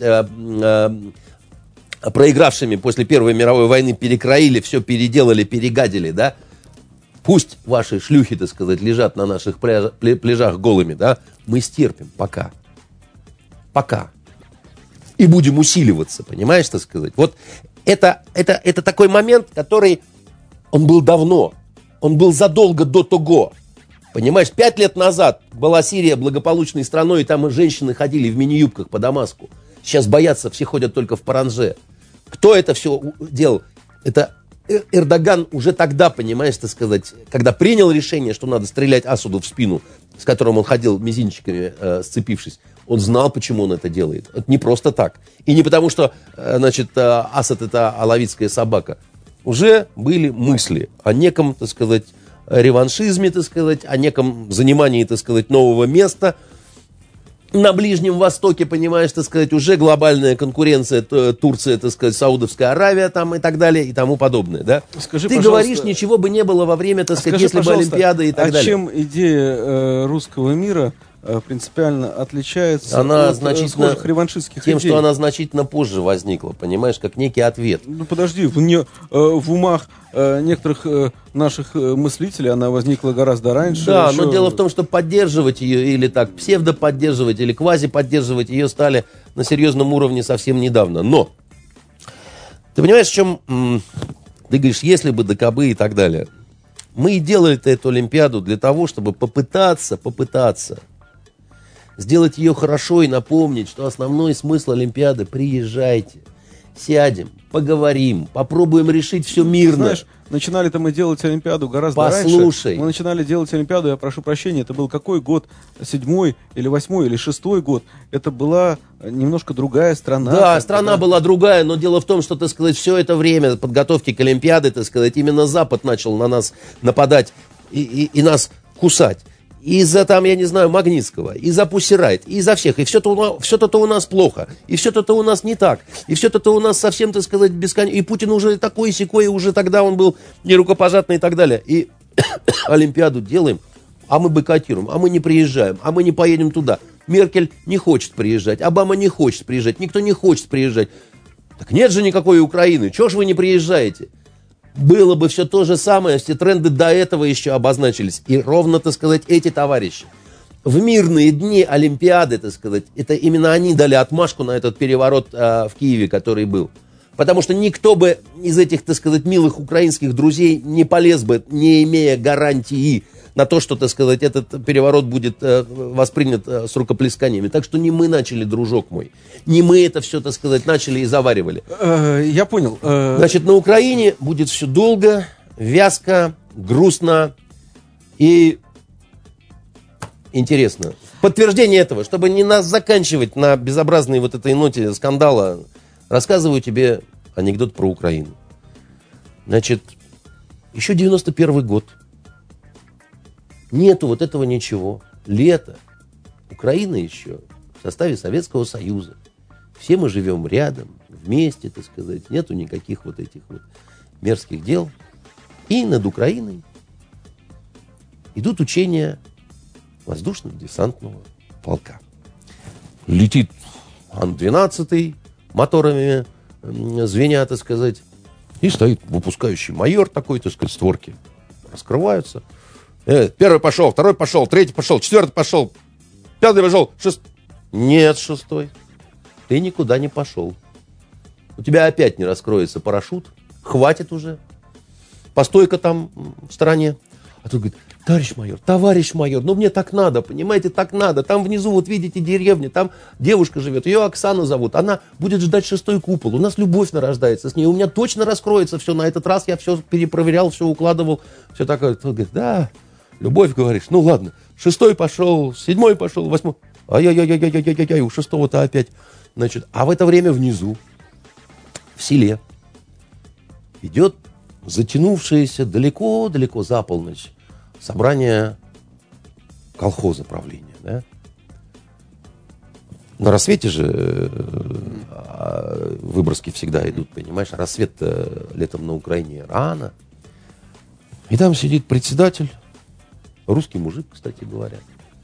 проигравшими после Первой мировой войны, перекроили, все переделали, перегадили, да? Пусть ваши шлюхи, так сказать, лежат на наших пляжах голыми, да? Мы стерпим пока. Пока. И будем усиливаться, понимаешь, так сказать? Вот это такой момент, который, он был давно. Он был задолго до того. Понимаешь, 5 лет назад была Сирия благополучной страной, и там женщины ходили в мини-юбках по Дамаску. Сейчас боятся, все ходят только в паранже. Кто это все делал? Это Эрдоган уже тогда, понимаешь, так сказать, когда принял решение, что надо стрелять Асаду в спину, с которым он ходил мизинчиками, сцепившись, он знал, почему он это делает. Это не просто так. И не потому, что, значит, Асад это алавитская собака. Уже были мысли о неком, так сказать, реваншизме, так сказать, о неком занимании, так сказать, нового места на Ближнем Востоке, понимаешь, так сказать, уже глобальная конкуренция, Турция, так сказать, Саудовская Аравия там и так далее и тому подобное, да? Скажи, ты говоришь, ничего бы не было во время, так сказать, если бы Олимпиада и так далее. А чем идея русского мира принципиально отличается от схожих реваншистских тем, идей? что она значительно позже возникла, понимаешь, как некий ответ. Ну, подожди, в умах некоторых наших мыслителей она возникла гораздо раньше. Да, но дело в том, что поддерживать ее, или так, псевдоподдерживать, или квазиподдерживать ее стали на серьезном уровне совсем недавно. Но, ты понимаешь, в чем, ты говоришь, если бы, да кабы и так далее. Мы и делали эту Олимпиаду для того, чтобы попытаться сделать ее хорошо и напомнить, что основной смысл Олимпиады — приезжайте, сядем, поговорим, попробуем решить все мирно. Знаешь, начинали-то мы делать Олимпиаду гораздо раньше. Мы начинали делать Олимпиаду, я прошу прощения, это был какой год? 7-й или 8-й или 6-й год? Это была немножко другая страна. Да, страна была другая, но дело в том, что, так сказать, все это время подготовки к Олимпиаде, так сказать, именно Запад начал на нас нападать и нас кусать. Из-за, там, я не знаю, Магнитского, из-за Pussy Riot, из-за всех. И все-то у нас плохо, и все-то у нас не так, и все-то у нас совсем, так сказать, бесконечно. И Путин уже такой-сякой, уже тогда он был нерукопожатный и так далее. И Олимпиаду делаем, а мы бойкотируем, а мы не приезжаем, а мы не поедем туда. Меркель не хочет приезжать, Обама не хочет приезжать, никто не хочет приезжать. Так нет же никакой Украины, чего ж вы не приезжаете? Было бы все то же самое, все тренды до этого еще обозначились. И ровно, так сказать, эти товарищи в мирные дни Олимпиады, так сказать, это именно они дали отмашку на этот переворот в Киеве, который был. Потому что никто бы из этих, так сказать, милых украинских друзей не полез бы, не имея гарантии на то, что, так сказать, этот переворот будет воспринят с рукоплесканиями. Так что не мы начали, дружок мой. Не мы это все, так сказать, начали и заваривали. Я понял. Значит, на Украине будет все долго, вязко, грустно и интересно. Подтверждение этого, чтобы не нас заканчивать на безобразной вот этой ноте скандала, рассказываю тебе анекдот про Украину. Значит, еще 91 год. Нету вот этого ничего. Лето. Украина еще в составе Советского Союза. Все мы живем рядом, вместе, так сказать. Нету никаких вот этих вот мерзких дел. И над Украиной идут учения воздушно-десантного полка. Летит Ан-12, моторами звеня, так сказать. И стоит выпускающий майор такой, так сказать, створки раскрываются. Первый пошел, второй пошел, третий пошел, четвертый пошел, пятый пошел, шестой. Нет, шестой. Ты никуда не пошел. У тебя опять не раскроется парашют. Хватит уже. Постойка там в стороне. А тут говорит: товарищ майор, ну мне так надо, понимаете, так надо. Там внизу, вот видите, деревня, там девушка живет, ее Оксану зовут. Она будет ждать шестой купол. У нас любовь нарождается с ней. У меня точно раскроется все. На этот раз я все перепроверял, все укладывал. Все такое. Он говорит: да, любовь, говоришь. Ну ладно. Шестой пошел, седьмой пошел, восьмой. Ай-яй-яй-яй-яй-яй-яй, у шестого-то опять. Значит, а в это время внизу, в селе, идет затянувшееся далеко-далеко за полночь собрание колхоза правления. Да? На рассвете же выброски всегда идут, понимаешь? А рассвет летом на Украине рано. И там сидит председатель, русский мужик, кстати говоря.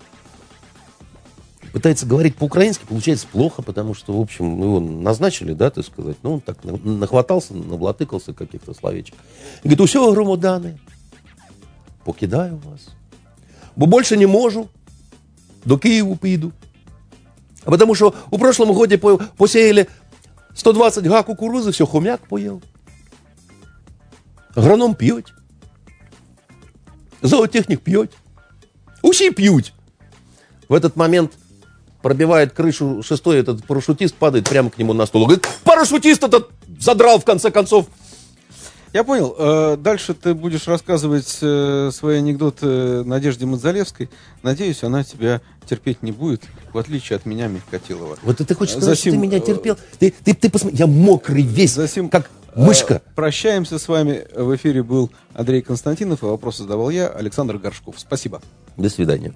Пытается говорить по-украински, получается плохо, потому что, в общем, его назначили, да, так сказать. Ну, он так нахватался, наблатыкался каких-то словечек. И говорит: усё, громадяни, покидаю вас. Бо больше не можу, до Києву піду. А потому що у прошлому годі посіяли 120 га кукурузи, все, хомяк поїв. Агроном п'ють. Зоотехник п'ють. Усі п'ють. В этот момент пробивает крышу шестой, этот парашютист падает прямо к нему на стол. Говорит: парашютист этот задрал в конце концов. Я понял. Дальше ты будешь рассказывать свои анекдоты Надежде Мадзалевской. Надеюсь, она тебя терпеть не будет, в отличие от меня, Михкатилова. Вот ты хочешь сказать, что ты меня терпел? Ты посмотри, я мокрый весь, как мышка. Прощаемся с вами. В эфире был Андрей Константинов, а вопросы задавал я, Александр Горшков. Спасибо. До свидания.